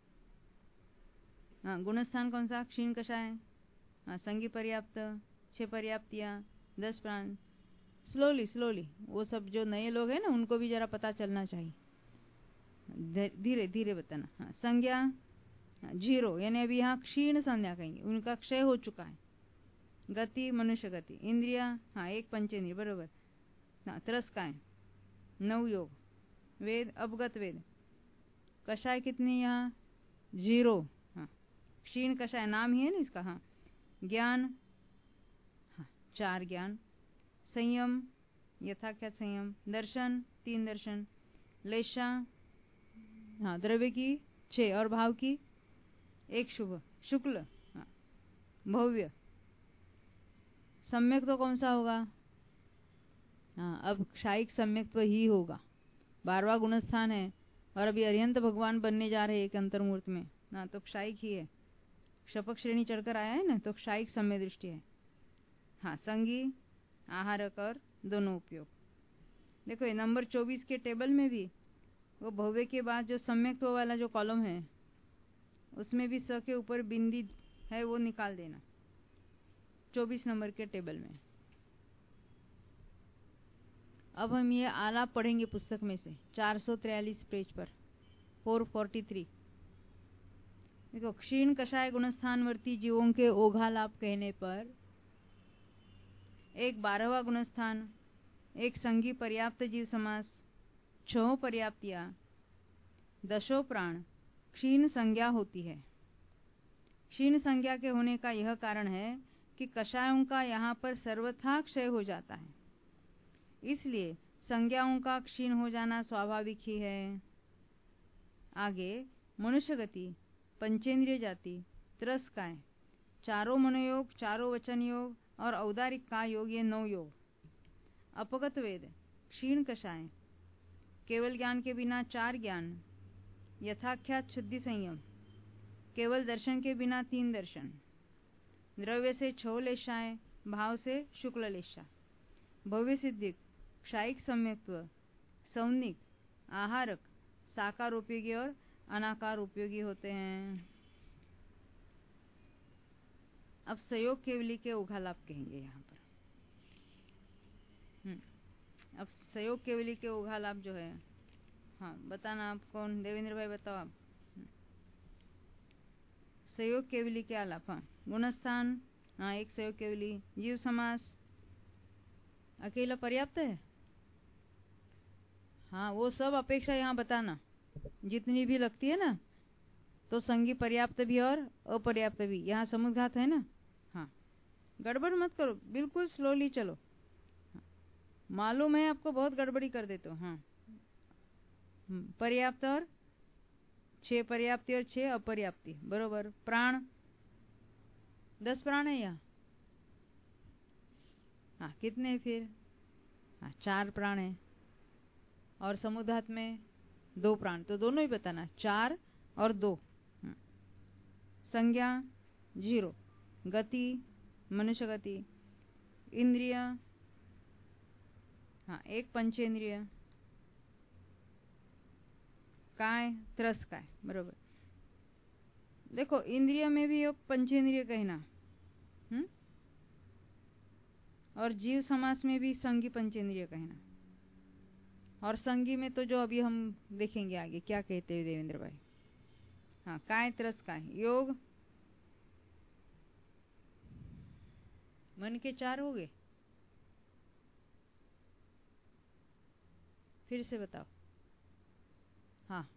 हाँ, गुणस्थान कौन सा? क्षीण कषाय। हाँ, संगी पर्याप्त, छह पर्याप्तियां, दस प्राण। स्लोली स्लोली, वो सब जो नए लोग हैं ना, उनको भी जरा पता चलना चाहिए, धीरे धीरे बताना। हाँ, संज्ञा जीरो, यानी अभी यहाँ क्षीण संज्ञा कहेंगे, उनका क्षय हो चुका है। गति मनुष्य गति, इंद्रिया, हाँ एक पंचेंद्रिय, बरोबर। हाँ, त्रस काय, नव योग, वेद अवगत वेद, कषाय कितनी यहाँ जीरो। हाँ क्षीण कषाय नाम ही है ना इसका। हाँ ज्ञान, हाँ चार ज्ञान, संयम यथाख्यात संयम, दर्शन तीन दर्शन, लेशा हाँ द्रव्य की छः और भाव की एक, शुभ शुक्ल हाँ भव्य। सम्यक तो कौन सा होगा? हाँ अब क्षायिक सम्यक्त्व ही होगा। बारहवां गुणस्थान है और अभी अरिहंत भगवान बनने जा रहे हैं एक अंतर्मूर्त में ना, तो क्षायिक ही है। शपक श्रेणी चढ़कर आया है ना, तो क्षायिक सम्य दृष्टि है। हाँ संगी, आहारक और दोनों उपयोग। देखो ये नंबर चौबीस के टेबल में भी वो भव्य के बाद जो सम्यक्त्व वाला जो कॉलम है उसमें भी स के ऊपर बिंदी है, वो निकाल देना चौबीस नंबर के टेबल में। अब हम ये आलाप पढ़ेंगे पुस्तक में से चार सौ तिरालीस पेज पर चार सौ तैंतालीस। देखो क्षीण कषाय गुणस्थानवर्ती जीवों के ओघालाप कहने पर एक बारहवा गुणस्थान, एक संगी पर्याप्त जीव समास, छह पर्याप्तियां, दशो प्राण क्षीण संज्ञा होती है। क्षीण संज्ञा के होने का यह कारण है कि कषायों का यहाँ पर सर्वथा क्षय हो जाता है, इसलिए संज्ञाओं का क्षीण हो जाना स्वाभाविक ही है। आगे मनुष्य गति, पंचेंद्रिय जाति, त्रस्काय, चारों मनोयोग, चारों वचन योग और औदारिक का योग, ये नौ योग। अपगत वेद, क्षीण कषाय, केवल ज्ञान के बिना चार ज्ञान, यथाख्यात शुद्धि संयम, केवल दर्शन के बिना तीन दर्शन, द्रव्य से छह लेशाएं, भाव से शुक्ल लेशा, भव्य सिद्धिक, क्षायिक सम्यक्त्व, सौनिक, आहारक, साकार उपयोगी और अनाकार उपयोगी होते हैं। अब संयोग केवली के ओघालाप कहेंगे यहाँ पर। हम्म अब संयोग केवली के ओघालाप जो है, हाँ बताना आप कौन? देवेंद्र भाई बताओ आप। संयोग केवली के आलाप, हाँ गुणस्थान, हाँ एक संयोग केवली, जीव समास अकेला पर्याप्त है। हाँ वो सब अपेक्षा यहाँ बताना जितनी भी लगती है ना, तो संगी पर्याप्त भी और अपर्याप्त भी। यहाँ समुद्घात है ना, हाँ गड़बड़ मत करो, बिल्कुल स्लोली चलो। हाँ, मालूम है आपको बहुत गड़बड़ी कर देते हो। हाँ पर्याप्त और छह पर्याप्ति और छह अपर्याप्ति, बरोबर। प्राण दस प्राण है यहाँ, हाँ कितने हैं फिर? हाँ चार प्राण है और समुद्धात में दो प्राण, तो दोनों ही बताना, चार और दो। संज्ञा जीरो, गति मनुष्य गति, इंद्रिय हाँ एक पंचेंद्रिय, काय त्रस काय, बरोबर। देखो इंद्रिय में भी पंचेंद्रिय कहना, हम्म और जीव समास में भी संगी पंचेंद्रिय कहना। और संगी में तो जो अभी हम देखेंगे आगे क्या कहते हैं देवेंद्र भाई। हाँ काय त्रस काय, योग मन के चार हो गए, फिर से बताओ। हाँ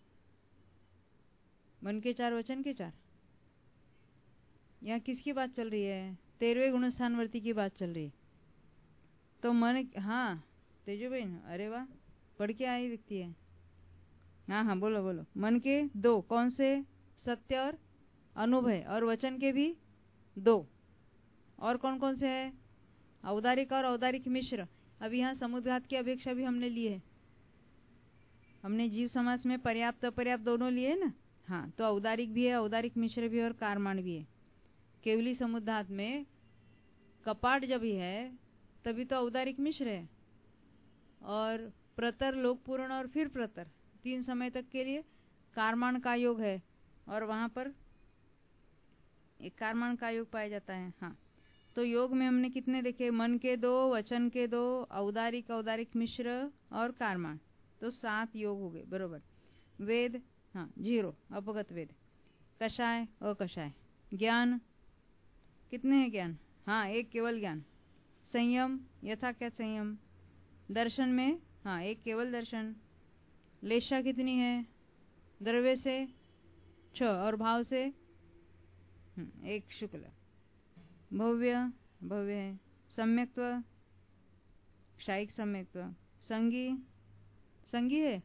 मन के चार, वचन के चार। यहाँ किसकी बात चल रही है? तेरहवें गुणस्थानवर्ती की बात चल रही है। तो मन, हाँ तेजो बहन, अरे वाह पढ़ के आई व्यक्ति है। हाँ हाँ बोलो बोलो। मन के दो, कौन से? सत्य और अनुभय, और वचन के भी दो। और कौन कौन से है? औदारिक और औदारिक मिश्र। अब यहाँ समुद्घात की अपेक्षा भी हमने ली है, हमने जीव समास में पर्याप्त अपर्याप्त दोनों लिए ना। हाँ तो औदारिक भी है, औदारिक मिश्र भी है और कारमान भी है। केवली समुद्घात में कपाट जब ही है तभी तो औदारिक मिश्र है, और प्रतर लोक पूर्ण और फिर प्रतर तीन समय तक के लिए कारमान का योग है, और वहां पर एक कारमान का योग पाया जाता है। हाँ तो योग में हमने कितने देखे? मन के दो, वचन के दो, औदारिक औदारिक मिश्र और कारमान, तो सात योग हो गए, बरोबर। वेद हाँ जीरो, अपगत वेद। कषाय अकषाय, ज्ञान कितने हैं? ज्ञान हाँ एक केवल ज्ञान। संयम यथाख्यात संयम, दर्शन में हाँ एक केवल दर्शन। लेशा कितनी है? द्रव्य से छ और भाव से एक शुक्ल, भव्य भव्य है, सम्यक्त्व क्षायिक सम्यक्त्व, संगी संगी है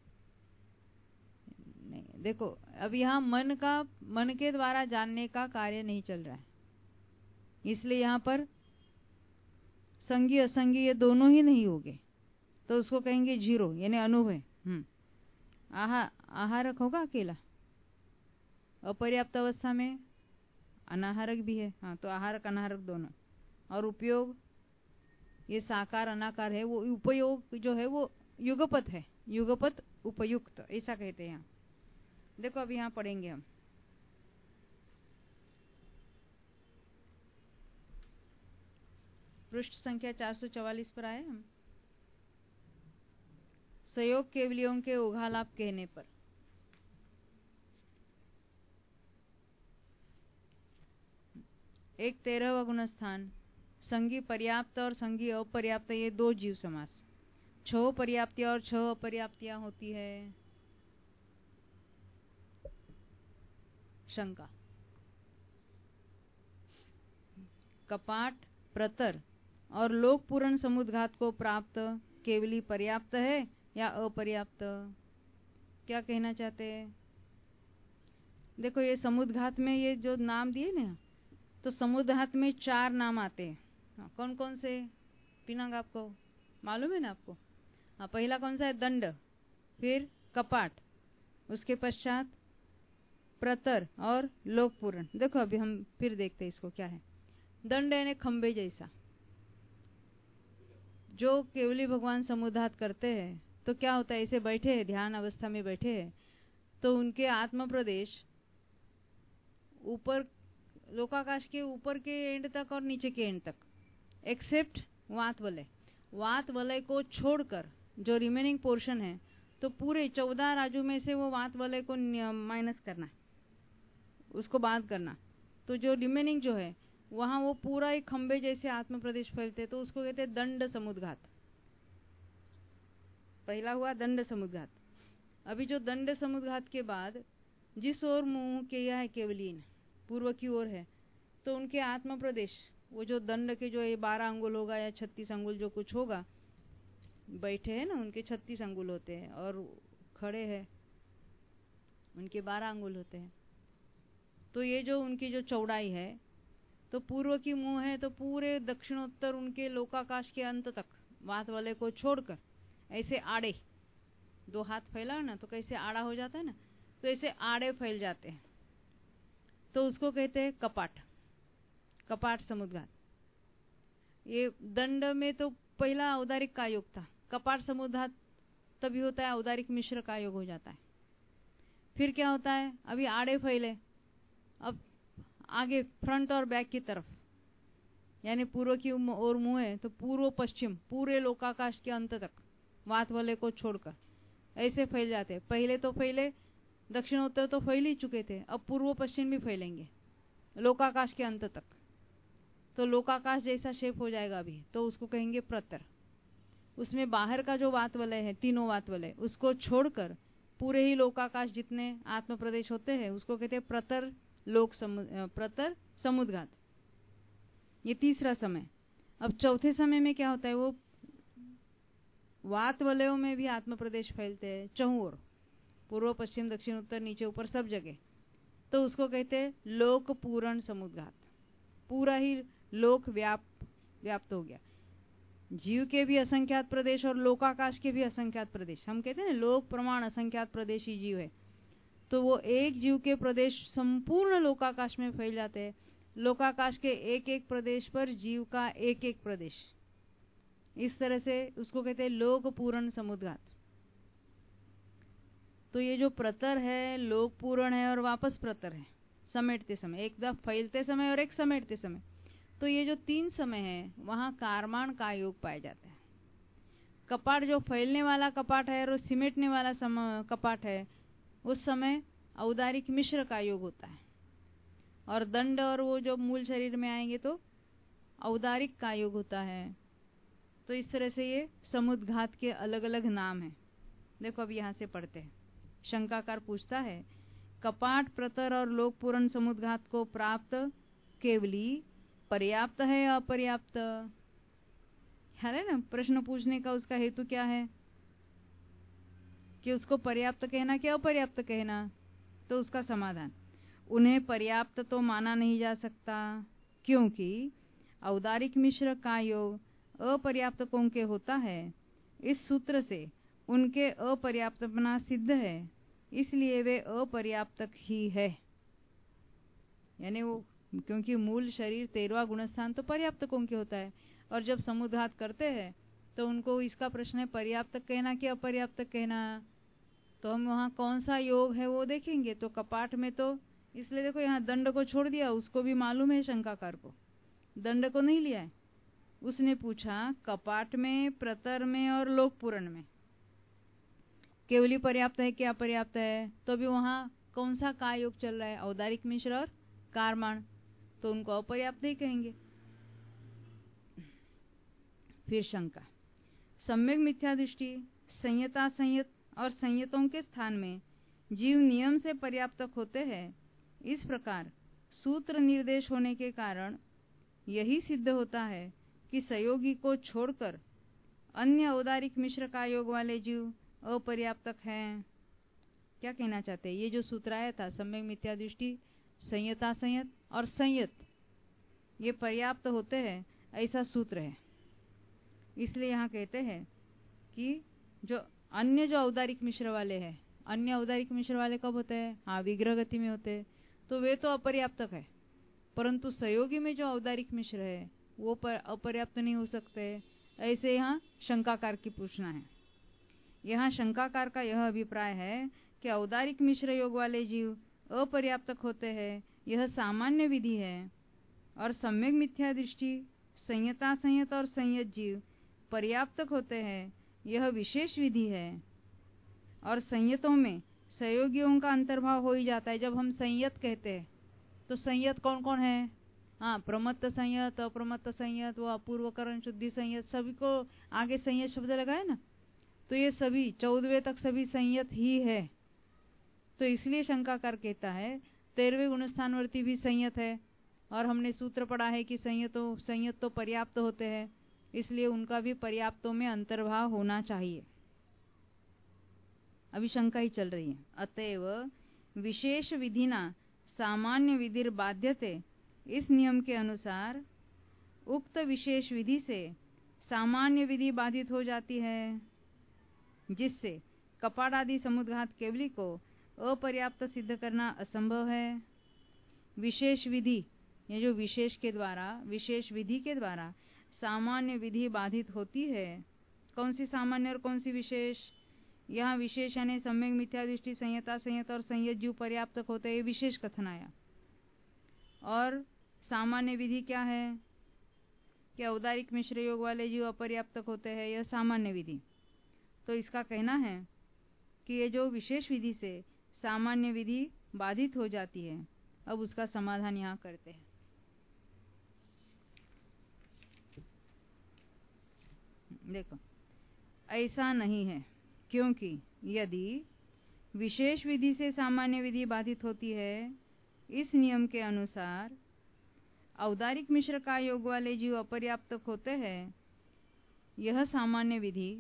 नहीं। देखो अब यहाँ मन का मन के द्वारा जानने का कार्य नहीं चल रहा है, इसलिए यहाँ पर संगी असंगी ये दोनों ही नहीं होंगे, तो उसको कहेंगे जीरो यानी अनुभव। हम्म आहार आहारक होगा अकेला, अपर्याप्त अवस्था में अनाहारक भी है। हाँ तो आहारक अनाहारक दोनों। और उपयोग ये साकार अनाकार है, वो उपयोग जो है वो युगपत है, युगपत उपयुक्त ऐसा कहते हैं यहाँ। देखो अभी यहाँ पढ़ेंगे हम पृष्ठ संख्या चार सौ चवालीस पर आए हम। संयोग केवलियों के उघालाप कहने पर एक तेरहवा गुणस्थान, संगी पर्याप्त और संगी अपर्याप्त ये दो जीव समास। छह पर्याप्तियां और छह अपर्याप्तियां होती है। शंका, कपाट प्रतर और लोक पूर्ण समुद्घात को प्राप्त केवली पर्याप्त है या अपर्याप्त, क्या कहना चाहते हैं? देखो ये समुद्घात में ये जो नाम दिए ना, तो समुद्घात में चार नाम आते हैं। हाँ, कौन कौन से पिनांग आपको मालूम है ना आपको? हाँ, पहला कौन सा है? दंड, फिर कपाट, उसके पश्चात प्रतर और लोकपूर्ण। देखो अभी हम फिर देखते हैं इसको क्या है। दंड यानी खंबे जैसा, जो केवली भगवान समुद्घात करते हैं तो क्या होता है, ऐसे बैठे हैं ध्यान अवस्था में बैठे हैं तो उनके आत्म प्रदेश ऊपर लोकाकाश के ऊपर के एंड तक और नीचे के एंड तक, एक्सेप्ट वात वलय। वात वलय को छोड़कर जो रिमेनिंग पोर्शन है, तो पूरे चौदह राजू में से वो वात वलय को माइनस करना है, उसको बात करना। तो जो रिमेनिंग जो है वहां वो पूरा एक खंबे जैसे आत्म प्रदेश फैलते, तो उसको कहते हैं दंड समुद्घात। पहला हुआ दंड समुद्घात। अभी जो दंड समुद्घात के बाद जिस ओर मुंह किया है केवलीन, पूर्व की ओर है, तो उनके आत्म प्रदेश वो जो दंड के जो ये बारह अंगुल होगा या छत्तीस अंगुल जो कुछ होगा, बैठे हैं ना उनके छत्तीस अंगुल होते हैं और खड़े हैं उनके बारह अंगुल होते हैं। तो ये जो उनकी जो चौड़ाई है, तो पूर्व की मुंह है तो पूरे दक्षिणोत्तर उनके लोकाकाश के अंत तक वात वाले को छोड़कर ऐसे आड़े, दो हाथ फैला ना तो कैसे आड़ा हो जाता है ना, तो ऐसे आड़े फैल जाते हैं, तो उसको कहते हैं कपाट, कपाट समुद्घात। ये दंड में तो पहला औदारिक का योग था, कपाट समुद्घात तभी होता है औदारिक मिश्र का योग हो जाता है। फिर क्या होता है, अभी आड़े फैले, अब आगे फ्रंट और बैक की तरफ, यानी पूर्व की ओर मुंह है तो पूर्व पश्चिम पूरे लोकाकाश के अंत तक वात वाले को छोड़कर ऐसे फैल जाते हैं। पहले तो फैले दक्षिणोत्तर तो फैल ही चुके थे, अब पूर्व पश्चिम भी फैलेंगे लोकाकाश के अंत तक, तो लोकाकाश जैसा शेप हो जाएगा अभी, तो उसको कहेंगे प्रतर। उसमें बाहर का जो वात वलय है, तीनों वात वलय, उसको छोड़कर पूरे ही लोकाकाश जितने आत्म प्रदेश होते हैं उसको कहते हैं प्रतर लोक समु, प्रतर समुद्घात। ये तीसरा समय। अब चौथे समय में क्या होता है, वो वात वलयों में भी आत्म प्रदेश फैलते हैं चहुं ओर, पूर्व पश्चिम दक्षिण उत्तर नीचे ऊपर सब जगह, तो उसको कहते हैं लोक पूर्ण समुद्घात। पूरा ही लोक व्याप व्याप्त हो गया, जीव के भी असंख्यात प्रदेश और लोकाकाश के भी असंख्यात प्रदेश। हम कहते हैं लोक प्रमाण असंख्यात प्रदेशी जीव है, तो वो एक जीव के प्रदेश संपूर्ण लोकाकाश में फैल जाते हैं। लोकाकाश के एक एक प्रदेश पर जीव का एक एक प्रदेश, इस तरह से उसको कहते हैं लोक पूर्ण समुद्घात। तो ये जो प्रतर है, लोक पूर्ण है और वापस प्रतर है, समेटते समय, एक दफा फैलते समय और एक समेटते समय। तो ये जो तीन समय है वहां कारमान का योग पाया जाता है। कपाट जो फैलने वाला कपाट है और सिमेटने वाला कपाट है, उस समय औदारिक मिश्र का योग होता है, और दंड और वो जो मूल शरीर में आएंगे तो औदारिक का योग होता है। तो इस तरह से ये समुद्घात के अलग अलग नाम हैं। देखो अब यहां से पढ़ते हैं। शंकाकार पूछता है, कपाट, प्रतर और लोक पूर्ण समुद्घात को प्राप्त केवली पर्याप्त है या अपर्याप्त? है ना, प्रश्न पूछने का उसका हेतु क्या है कि उसको पर्याप्त कहना कि अपर्याप्त कहना? तो उसका समाधान, उन्हें पर्याप्त तो माना नहीं जा सकता क्योंकि औदारिक मिश्र का योग अपर्याप्तकों के होता है। इस सूत्र से उनके अपर्याप्तपना सिद्ध है, इसलिए वे अपर्याप्तक ही है। यानी वो, क्योंकि मूल शरीर तेरहवां गुणस्थान तो पर्याप्तकों के होता है, और जब समुद्घात करते हैं तो उनको इसका प्रश्न है पर्याप्तक कहना कि अपर्याप्तक कहना। तो हम वहाँ कौन सा योग है वो देखेंगे। तो कपाट में तो इसलिए देखो यहाँ दंड को छोड़ दिया, उसको भी मालूम है शंकाकार को, दंड को नहीं लिया है। उसने पूछा कपाट में, प्रतर में और लोक पूर्ण में केवली पर्याप्त है कि अपर्याप्त है? तो भी वहाँ कौन सा का योग चल रहा है? औदारिक मिश्र और कारमाण, तो उनको अपर्याप्त ही कहेंगे। फिर शंका, सम्यक मिथ्या दृष्टि, संयता, संयत और संयतों के स्थान में जीव नियम से पर्याप्तक होते हैं। इस प्रकार सूत्र निर्देश होने के कारण यही सिद्ध होता है कि सहयोगी को छोड़कर अन्य औदारिक मिश्र का योग वाले जीव अपर्याप्तक हैं। क्या कहना चाहते हैं? ये जो सूत्र आया था, सम्यक मिथ्या दृष्टि, संयता, संयत और संयत, ये पर्याप्त होते हैं, ऐसा सूत्र है। इसलिए यहाँ कहते हैं कि जो अन्य जो औदारिक मिश्र वाले हैं, अन्य औदारिक मिश्र वाले कब होते हैं? हाँ, विग्रह गति में होते हैं, तो वे तो अपर्याप्तक है। परंतु सहयोगी में जो औदारिक मिश्र है वो पर अपर्याप्त नहीं हो सकते। ऐसे यहाँ शंकाकार की पूछना है। यहाँ शंकाकार का यह अभिप्राय है कि औदारिक मिश्र योग वाले जीव अपर्याप्तक होते हैं, यह सामान्य विधि है, और सम्यक मिथ्या दृष्टि, संयता, संयत और संयत जीव पर्याप्तक होते हैं, यह विशेष विधि है। और संयतों में सहयोगियों का अंतर्भाव हो ही जाता है। जब हम संयत कहते हैं तो संयत कौन कौन है? हाँ, प्रमत्त संयत, अप्रमत्त संयत, वो अपूर्वकरण शुद्धि संयत, सभी को आगे संयत शब्द लगा है ना, तो ये सभी चौदहवें तक सभी संयत ही है। तो इसलिए शंकाकार कहता है तेरहवें गुणस्थानवर्ती भी संयत है, और हमने सूत्र पढ़ा है कि संयतों संयत तो पर्याप्त होते हैं, इसलिए उनका भी पर्याप्तों में अंतर्भाव होना चाहिए। अभी शंका ही चल रही है। अतएव विशेष विधिना सामान्य विधिर बाध्यते, इस नियम के अनुसार उक्त विशेष विधि से सामान्य विधि बाधित हो जाती है, जिससे कपाट आदि समुद्घात केवली को अपर्याप्त सिद्ध करना असंभव है। विशेष विधि, ये जो विशेष के द्वारा, विशेष विधि के द्वारा सामान्य विधि बाधित होती है। कौन सी सामान्य और कौन सी विशेष? यहाँ विशेष यानी सम्यक मिथ्या दृष्टि, संयता, संयत और संयत जीव पर्याप्तक होते हैं, ये विशेष कथन आया। और सामान्य विधि क्या है कि औदारिक मिश्र योग वाले जीव अपर्याप्तक होते हैं, यह सामान्य विधि। तो इसका कहना है कि ये जो विशेष विधि से सामान्य विधि बाधित हो जाती है। अब उसका समाधान यहाँ करते हैं। देखो, ऐसा नहीं है, क्योंकि यदि विशेष विधि से सामान्य विधि बाधित होती है, इस नियम के अनुसार औदारिक मिश्र का योग वाले जीव अपर्याप्तक होते हैं, यह सामान्य विधि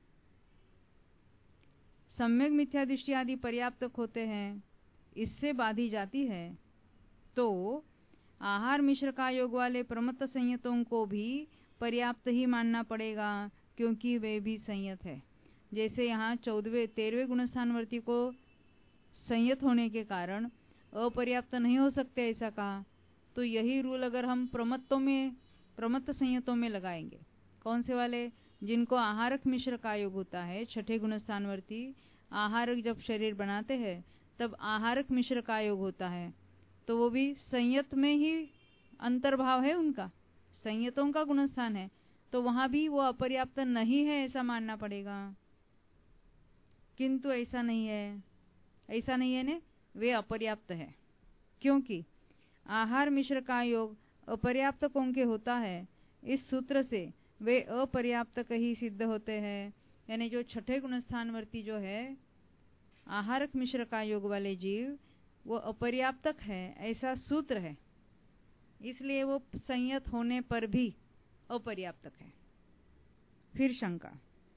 सम्यक मिथ्या दृष्टि आदि पर्याप्तक होते हैं, इससे बाधी जाती है, तो आहार मिश्र का योग वाले प्रमत्त संयतों को भी पर्याप्त ही मानना पड़ेगा, क्योंकि वे भी संयत है। जैसे यहाँ चौदहवें तेरहवें गुणस्थानवर्ती को संयत होने के कारण अपर्याप्त नहीं हो सकते ऐसा कहा, तो यही रूल अगर हम प्रमत्तों में, प्रमत्त संयतों में लगाएंगे, कौन से वाले? जिनको आहारक मिश्र का योग होता है, छठे गुणस्थानवर्ती आहारक जब शरीर बनाते हैं तब आहारक मिश्र का योग होता है, तो वो भी संयत में ही अंतर्भाव है, उनका संयतों का गुणस्थान है, तो वहां भी वो अपर्याप्त नहीं है ऐसा मानना पड़ेगा। किंतु ऐसा नहीं है, ऐसा नहीं है ने वे अपर्याप्त है, क्योंकि आहार मिश्र का योग अपर्याप्तकों के होता है। इस सूत्र से वे अपर्याप्तक ही सिद्ध होते हैं। यानी जो छठे गुणस्थानवर्ती जो है आहारक मिश्र का योग वाले जीव वो अपर्याप्तक है ऐसा सूत्र है, इसलिए वो संयत होने पर भी अपर्याप्तक है। फिर शंका,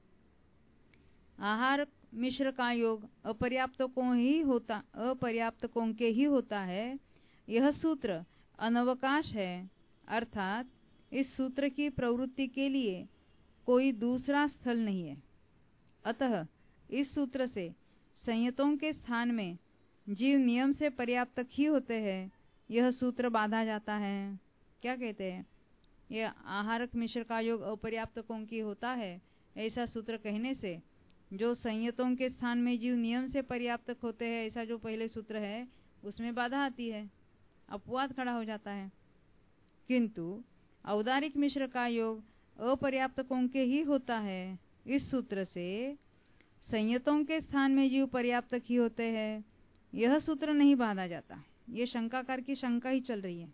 आहार मिश्र का योग अपर्याप्तकों ही होता अपर्याप्तकों के ही होता है, यह सूत्र अनवकाश है, अर्थात इस सूत्र की प्रवृत्ति के लिए कोई दूसरा स्थल नहीं है। अतः इस सूत्र से संयतों के स्थान में जीव नियम से पर्याप्तक ही होते हैं, यह सूत्र बाधा जाता है। क्या कहते हैं, यह आहारक मिश्र का योग अपर्याप्तकों की होता है ऐसा सूत्र कहने से जो संयतों के स्थान में जीव नियम से पर्याप्तक होते हैं ऐसा जो पहले सूत्र है उसमें बाधा आती है, अपवाद खड़ा हो जाता है। किंतु औदारिक मिश्र का योग अपर्याप्तकों के ही होता है, इस सूत्र से संयतों के स्थान में जीव पर्याप्तक ही होते हैं, यह सूत्र नहीं बाधा जाता। ये शंकाकार की शंका ही चल रही है।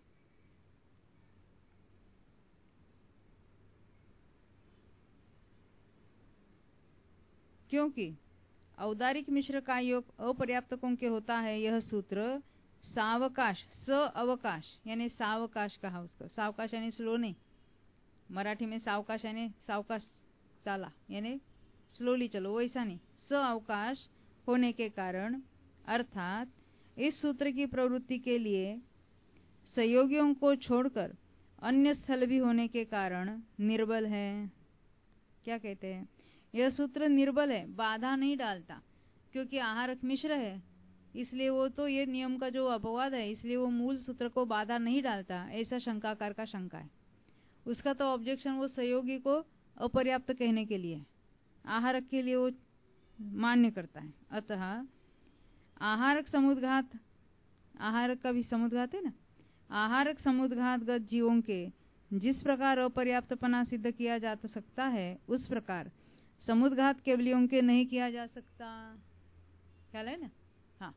क्योंकि औदारिक मिश्र का योग अपर्याप्तकों के होता है, यह सूत्र सावकाश स अवकाश यानी सावकाश कहा उसको, सावकाश यानी स्लो नहीं, मराठी में सावकाश यानी सावकाश चाला यानी स्लोली चलो, वैसा नहीं, स अवकाश होने के कारण अर्थात इस सूत्र की प्रवृत्ति के लिए सहयोगियों को छोड़कर अन्य स्थल भी होने के कारण निर्बल है। क्या कहते हैं, यह सूत्र निर्बल है, बाधा नहीं डालता, क्योंकि आहारक मिश्र है इसलिए वो तो ये नियम का जो अपवाद है इसलिए वो मूल सूत्र को बाधा नहीं डालता, ऐसा शंकाकार का शंका है। उसका तो ऑब्जेक्शन वो सहयोगी को अपर्याप्त कहने के लिए, आहारक के लिए वो मान्य करता है। अतः आहारक समुद्घात, आहारक का भी समुद्घात है ना, आहारक समुद्घातगत जीवों के जिस प्रकार अपर्याप्तपना सिद्ध किया जा सकता है उस प्रकार समुद्घात केवलियों के नहीं किया जा सकता। ख्याल है ना। हाँ,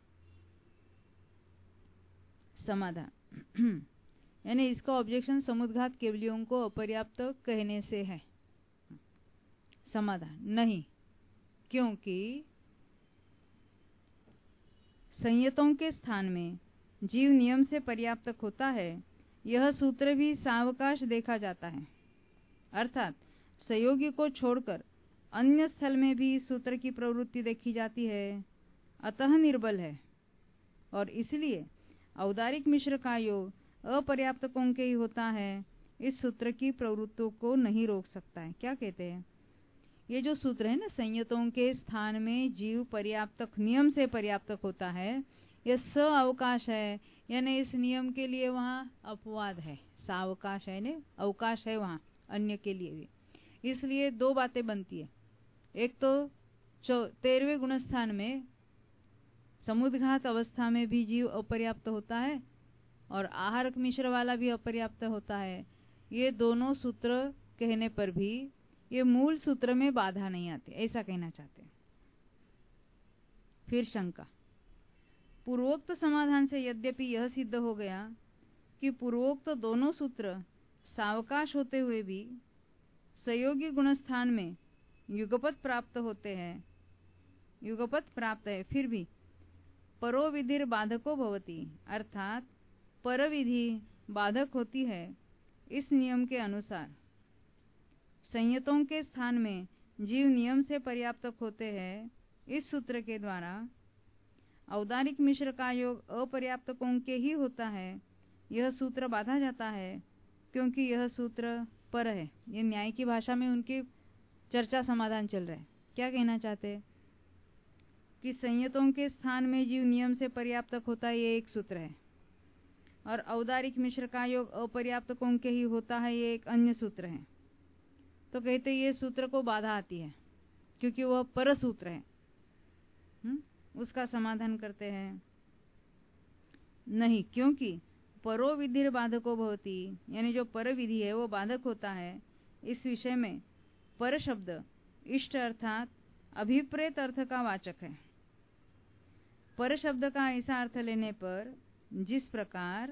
समाधान यानी इसका ऑब्जेक्शन समुद्घात केवलियों को अपर्याप्त कहने से है। समाधान नहीं, क्योंकि संयतों के स्थान में जीव नियम से पर्याप्तक होता है, यह सूत्र भी सावकाश देखा जाता है, अर्थात सहयोगी को छोड़कर अन्य स्थल में भी इस सूत्र की प्रवृत्ति देखी जाती है, अतः निर्बल है और इसलिए औदारिक मिश्र का योग अपर्याप्तकों के ही होता है, इस सूत्र की प्रवृत्तियों को नहीं रोक सकता है। क्या कहते हैं, ये जो सूत्र है ना, संयतों के स्थान में जीव पर्याप्तक नियम से पर्याप्तक होता है, यह स अवकाश है, यानी इस नियम के लिए वहाँ अपवाद है, सावकाश है ने अवकाश है वहाँ अन्य के लिए भी। इसलिए दो बातें बनती है, एक तो तेरहवें गुणस्थान में समुद्घात अवस्था में भी जीव अपर्याप्त होता है और आहारक मिश्र वाला भी अपर्याप्त होता है। ये दोनों सूत्र कहने पर भी ये मूल सूत्र में बाधा नहीं आती, ऐसा कहना चाहते हैं। फिर शंका, पूर्वोक्त समाधान से यद्यपि यह सिद्ध हो गया कि पूर्वोक्त दोनों सूत्र सावकाश होते हुए भी सहयोगी गुणस्थान में युगपत प्राप्त होते हैं, युगपत प्राप्त है, फिर भी परो विधिर बाधको भवति, अर्थात पर विधि बाधक होती है। इस नियम के अनुसार संयतों के स्थान में जीव नियम से पर्याप्तक होते हैं, इस सूत्र के द्वारा औदारिक मिश्र का योग अपर्याप्तकों के ही होता है, यह सूत्र बाधा जाता है, क्योंकि यह सूत्र पर है। ये न्याय की भाषा में उनकी चर्चा समाधान चल रहा है। क्या कहना चाहते हैं कि संयतों के स्थान में जीव नियम से पर्याप्तक होता है, ये एक सूत्र है, और औदारिक मिश्र का योग अपर्याप्तकों के ही होता है, ये एक अन्य सूत्र है। तो कहते ये सूत्र को बाधा आती है क्योंकि वह पर सूत्र है। हुँ? उसका समाधान करते हैं, नहीं, क्योंकि परो विधिर बाधको भवति, यानी जो पर विधि है वो बाधक होता है। इस विषय में पर शब्द इष्ट अर्थात अभिप्रेत अर्थ का वाचक है। पर शब्द का ऐसा अर्थ लेने पर जिस प्रकार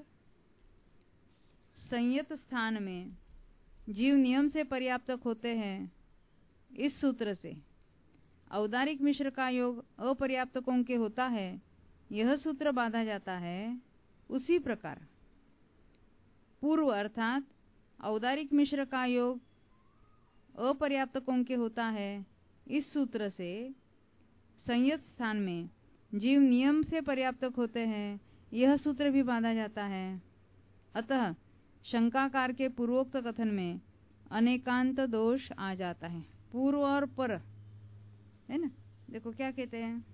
संयत स्थान में जीव नियम से पर्याप्तक होते हैं, इस सूत्र से औदारिक मिश्र का योग अपर्याप्तकों के होता है, यह सूत्र बांधा जाता है, उसी प्रकार पूर्व अर्थात औदारिक मिश्र का योग अपर्याप्तकों के होता है, इस सूत्र से संयत स्थान में जीव नियम से पर्याप्तक होते हैं, यह सूत्र भी बांधा जाता है। अतः शंकाकार के पूर्वोक्त कथन में अनेकांत दोष आ जाता है। पूर्व और पर है ना, देखो क्या कहते हैं,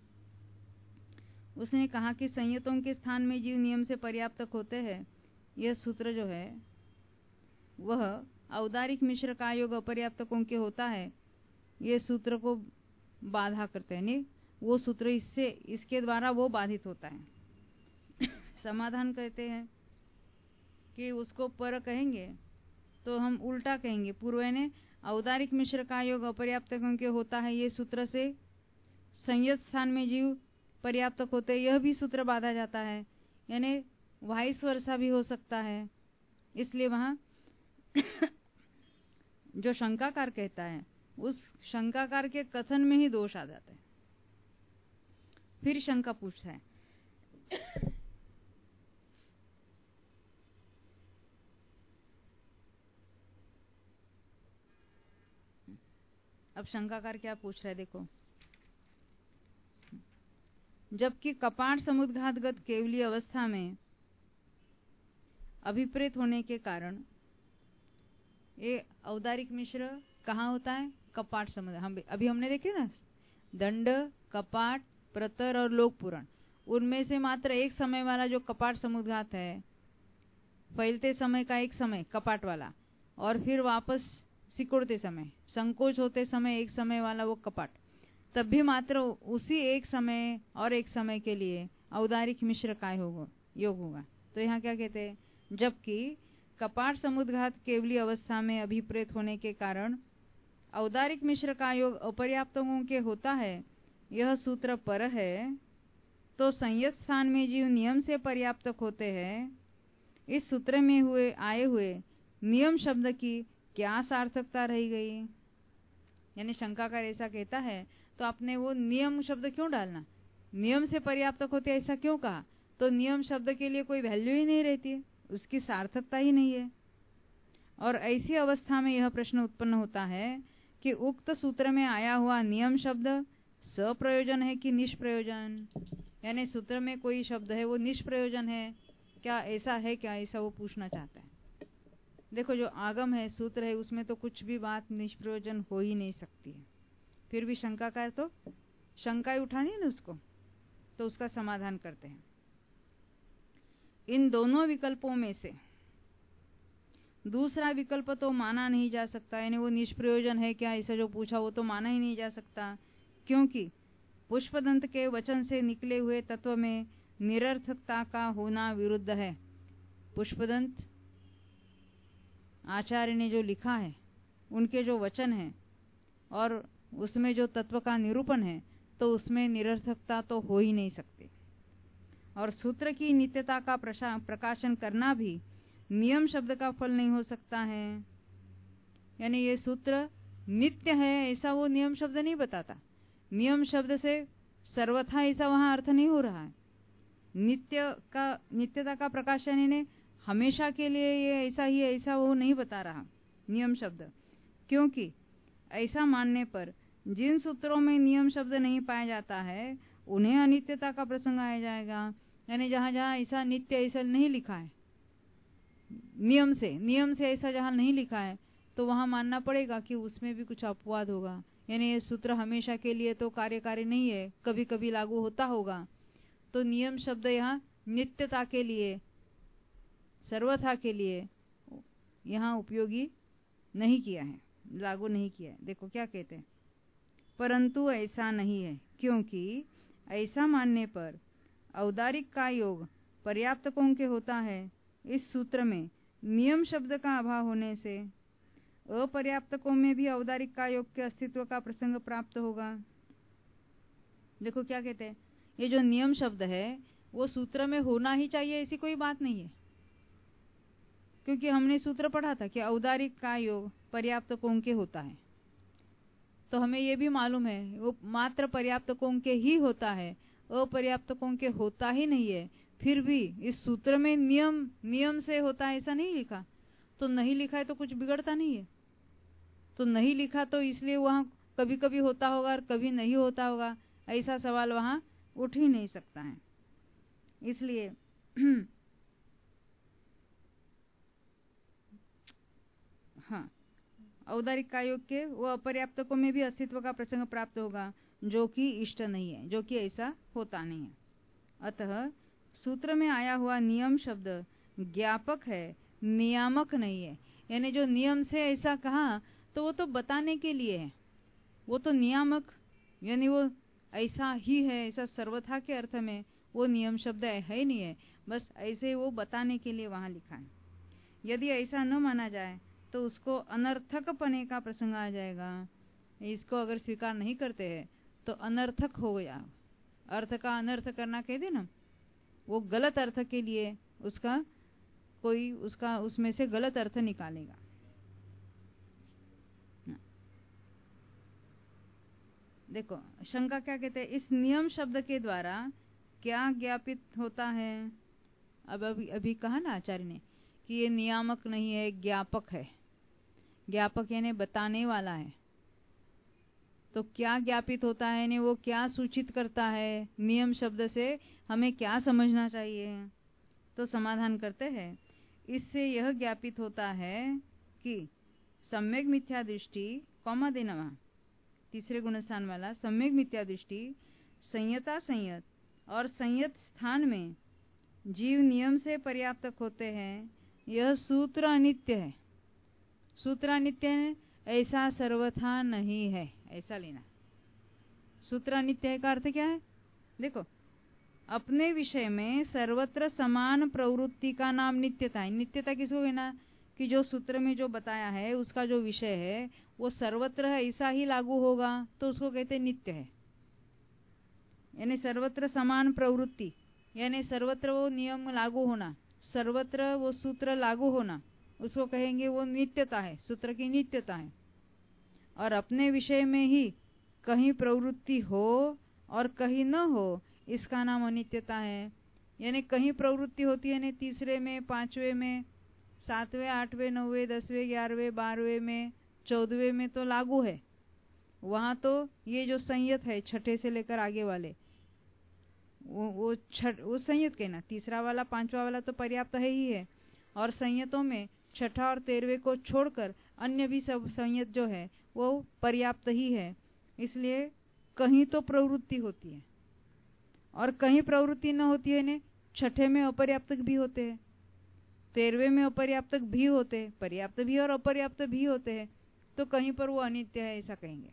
उसने कहा कि संयतों के स्थान में जीव नियम से पर्याप्तक होते हैं, यह सूत्र जो है वह औदारिक मिश्र का योग अपर्याप्तकों के होता है, यह सूत्र को बाधा करते हैं, नहीं वो सूत्र इससे इसके द्वारा वो बाधित होता है। समाधान कहते हैं कि उसको पर कहेंगे तो हम उल्टा कहेंगे, पूर्व ने औदारिक मिश्र का योग अपर्याप्तकों के होता है, ये सूत्र से संयत स्थान में जीव पर्याप्तक होते, यह भी सूत्र बाधा जाता है, यानी वाइस वर्सा भी हो सकता है। इसलिए वहां जो शंकाकार कहता है उस शंकाकार के कथन में ही दोष आ जाता है। फिर शंका पूछता है, अब शंकाकार क्या पूछ रहा है देखो, जबकि कपाट समुद्घातगत केवली अवस्था में अभिप्रेत होने के कारण ये औदारिक मिश्र कहाँ होता है, कपाट समुद्र। हम अभी हमने देखे ना, दंड, कपाट, प्रतर और लोक पुराण, उनमें से मात्र एक समय वाला जो कपाट समुद्घात है, फैलते समय का एक समय कपाट वाला, और फिर वापस सिकुड़ते समय, संकोच होते समय एक समय वाला वो कपाट, तब भी मात्र उसी एक समय और एक समय के लिए औदारिक मिश्र का होगा योग होगा। तो यहाँ क्या कहते हैं, जबकि कपाट समुद्घात केवली अवस्था में अभिप्रेत होने के कारण औदारिक मिश्र का योग अपर्याप्तकों के होता है, यह सूत्र पर है, तो संयत स्थान में जीव नियम से पर्याप्तक होते हैं, इस सूत्र में हुए आए हुए नियम शब्द की क्या सार्थकता रह गई। यानी शंकाकार ऐसा कहता है तो आपने वो नियम शब्द क्यों डालना, नियम से पर्याप्तक होते ऐसा क्यों कहा, तो नियम शब्द के लिए कोई वैल्यू ही नहीं रहती है, उसकी सार्थकता ही नहीं है। और ऐसी अवस्था में यह प्रश्न उत्पन्न होता है कि उक्त सूत्र में आया हुआ नियम शब्द सप्रयोजन है कि निष्प्रयोजन, यानी सूत्र में कोई शब्द है वो निष्प्रयोजन है क्या, ऐसा है क्या, ऐसा वो पूछना चाहता है। देखो जो आगम है, सूत्र है, उसमें तो कुछ भी बात निष्प्रयोजन हो ही नहीं सकती है। फिर भी शंका का है तो शंका उठानी है ना उसको, तो उसका समाधान करते हैं। इन दोनों विकल्पों में से दूसरा विकल्प तो माना नहीं जा सकता, यानी वो निष्प्रयोजन है क्या ऐसा जो पूछा वो तो माना ही नहीं जा सकता, क्योंकि पुष्पदंत के वचन से निकले हुए तत्व में निरर्थकता का होना विरुद्ध है। पुष्पदंत आचार्य ने जो लिखा है, उनके जो वचन है और उसमें जो तत्व का निरूपण है, तो उसमें निरर्थकता तो हो ही नहीं सकती। और सूत्र की नित्यता का प्रकाशन करना भी नियम शब्द का फल नहीं हो सकता है। यानी ये सूत्र नित्य है ऐसा वो नियम शब्द नहीं बताता, नियम शब्द से सर्वथा ऐसा वहां अर्थ नहीं हो रहा है। नित्य का नित्यता का प्रकाशन इन्हें हमेशा के लिए ये ऐसा ही ऐसा वो नहीं बता रहा नियम शब्द, क्योंकि ऐसा मानने पर जिन सूत्रों में नियम शब्द नहीं पाया जाता है उन्हें अनित्यता का प्रसंग आया जाएगा। यानी जहां जहां ऐसा नित्य ऐसा नहीं लिखा है, नियम से नियम से ऐसा जहां नहीं लिखा है, तो वहां मानना पड़ेगा कि उसमें भी कुछ अपवाद होगा। यानी ये सूत्र हमेशा के लिए तो कार्यकारी नहीं है, कभी कभी लागू होता होगा। तो नियम शब्द यहाँ नित्यता के लिए, सर्वथा के लिए यहाँ उपयोगी नहीं किया है, लागू नहीं किया है। देखो क्या कहते हैं, परंतु ऐसा नहीं है, क्योंकि ऐसा मानने पर औदारिक का योग पर्याप्तकों के होता है, इस सूत्र में नियम शब्द का अभाव होने से अपर्याप्तकों में भी औदारिक का योग के अस्तित्व का प्रसंग प्राप्त होगा। देखो क्या कहते हैं, ये जो नियम शब्द है वो सूत्र में होना ही चाहिए ऐसी कोई बात नहीं है, क्योंकि हमने सूत्र पढ़ा था कि औदारिक का योग पर्याप्तकों के होता है। तो हमें ये भी मालूम है वो मात्र पर्याप्तकों के ही होता है, अपर्याप्तकों के होता ही नहीं है। फिर भी इस सूत्र में नियम नियम से होता है ऐसा नहीं लिखा, तो नहीं लिखा है तो कुछ बिगड़ता नहीं है। तो नहीं लिखा तो इसलिए वहां कभी कभी होता होगा और कभी नहीं होता होगा, ऐसा सवाल वहां उठ ही नहीं सकता है। इसलिए हाँ, औदारिक कायोग के वो अपर्याप्तकों में भी अस्तित्व का प्रसंग प्राप्त होगा जो कि इष्ट नहीं है, जो कि ऐसा होता नहीं है। अतः सूत्र में आया हुआ नियम शब्द ज्ञापक है, नियामक नहीं है। यानी जो नियम से ऐसा कहा तो वो तो बताने के लिए है, वो तो नियामक यानी वो ऐसा ही है, ऐसा सर्वथा के अर्थ में वो नियम शब्द है ही नहीं है, बस ऐसे वो बताने के लिए वहां लिखा है। यदि ऐसा न माना जाए तो उसको अनर्थक पने का प्रसंग आ जाएगा। इसको अगर स्वीकार नहीं करते हैं तो अनर्थक हो गया। अर्थ का अनर्थ करना कह दे ना, वो गलत अर्थ के लिए उसका कोई उसका उसमें से गलत अर्थ निकालेगा। देखो शंका क्या कहते हैं, इस नियम शब्द के द्वारा क्या ज्ञापित होता है। अब अभी अभी कहा ना आचार्य ने कि ये नियामक नहीं है, ज्ञापक है। ज्ञापक यानी बताने वाला है, तो क्या ज्ञापित होता है ने वो क्या सूचित करता है, नियम शब्द से हमें क्या समझना चाहिए। तो समाधान करते हैं, इससे यह ज्ञापित होता है कि सम्यक मिथ्या दृष्टि कौमा देना वहां तीसरे गुणस्थान वाला सम्यक मिथ्या दृष्टि संयता संयत और संयत स्थान में जीव नियम से पर्याप्तक होते हैं। यह सूत्र अनित्य है। सूत्र अनित्य है ऐसा सर्वथा नहीं है, ऐसा लेना। सूत्र अनित्य है का अर्थ क्या है, देखो अपने विषय में सर्वत्र समान प्रवृत्ति का नाम नित्यता है। नित्यता किसको कहना कि जो सूत्र में जो बताया है उसका जो विषय है वो सर्वत्र ऐसा ही लागू होगा तो उसको कहते नित्य है। यानी सर्वत्र समान प्रवृत्ति यानी सर्वत्र वो नियम लागू होना, सर्वत्र वो सूत्र लागू होना, उसको कहेंगे वो नित्यता है, सूत्र की नित्यता है। और अपने विषय में ही कहीं प्रवृत्ति हो और कहीं न हो, इसका नाम अनित्यता है। यानी कहीं प्रवृत्ति होती है, तीसरे में, पांचवे में, सातवें, आठवें, नौवें, दसवें, ग्यारहवें, बारहवें में, चौदहवें में तो लागू है। वहां तो ये जो संयत है छठे से लेकर आगे वाले वो वो छठ वो संयत कहना, तीसरा वाला पांचवा वाला तो पर्याप्त है ही है। और संयतों में छठा और तेरहवें को छोड़कर अन्य भी सब संयत जो है वो पर्याप्त ही है। इसलिए कहीं तो प्रवृत्ति होती है और कहीं प्रवृत्ति न होती है ने छठे में अपर्याप्तक भी होते हैं, तेरहवें में अपर्याप्तक भी होते हैं, पर्याप्त भी और अपर्याप्त भी होते हैं। तो कहीं पर वो अनित्य है ऐसा कहेंगे,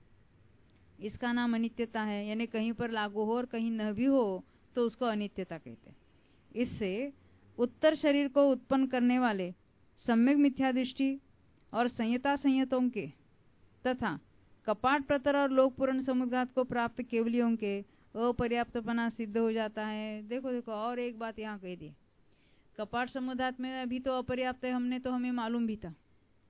इसका नाम अनित्यता है। यानी कहीं पर लागू हो और कहीं न भी हो तो उसको अनित्यता कहते हैं। इससे उत्तर शरीर को उत्पन्न करने वाले सम्यक मिथ्या दृष्टि और संयता संयतों के तथा कपाट प्रतर और लोक पूर्ण समुद्घात को प्राप्त केवलियों के अपर्याप्तपना सिद्ध हो जाता है। देखो देखो और एक बात यहाँ कह दी, कपाट समुदात में अभी तो अपर्याप्त है, हमने तो हमें मालूम भी था।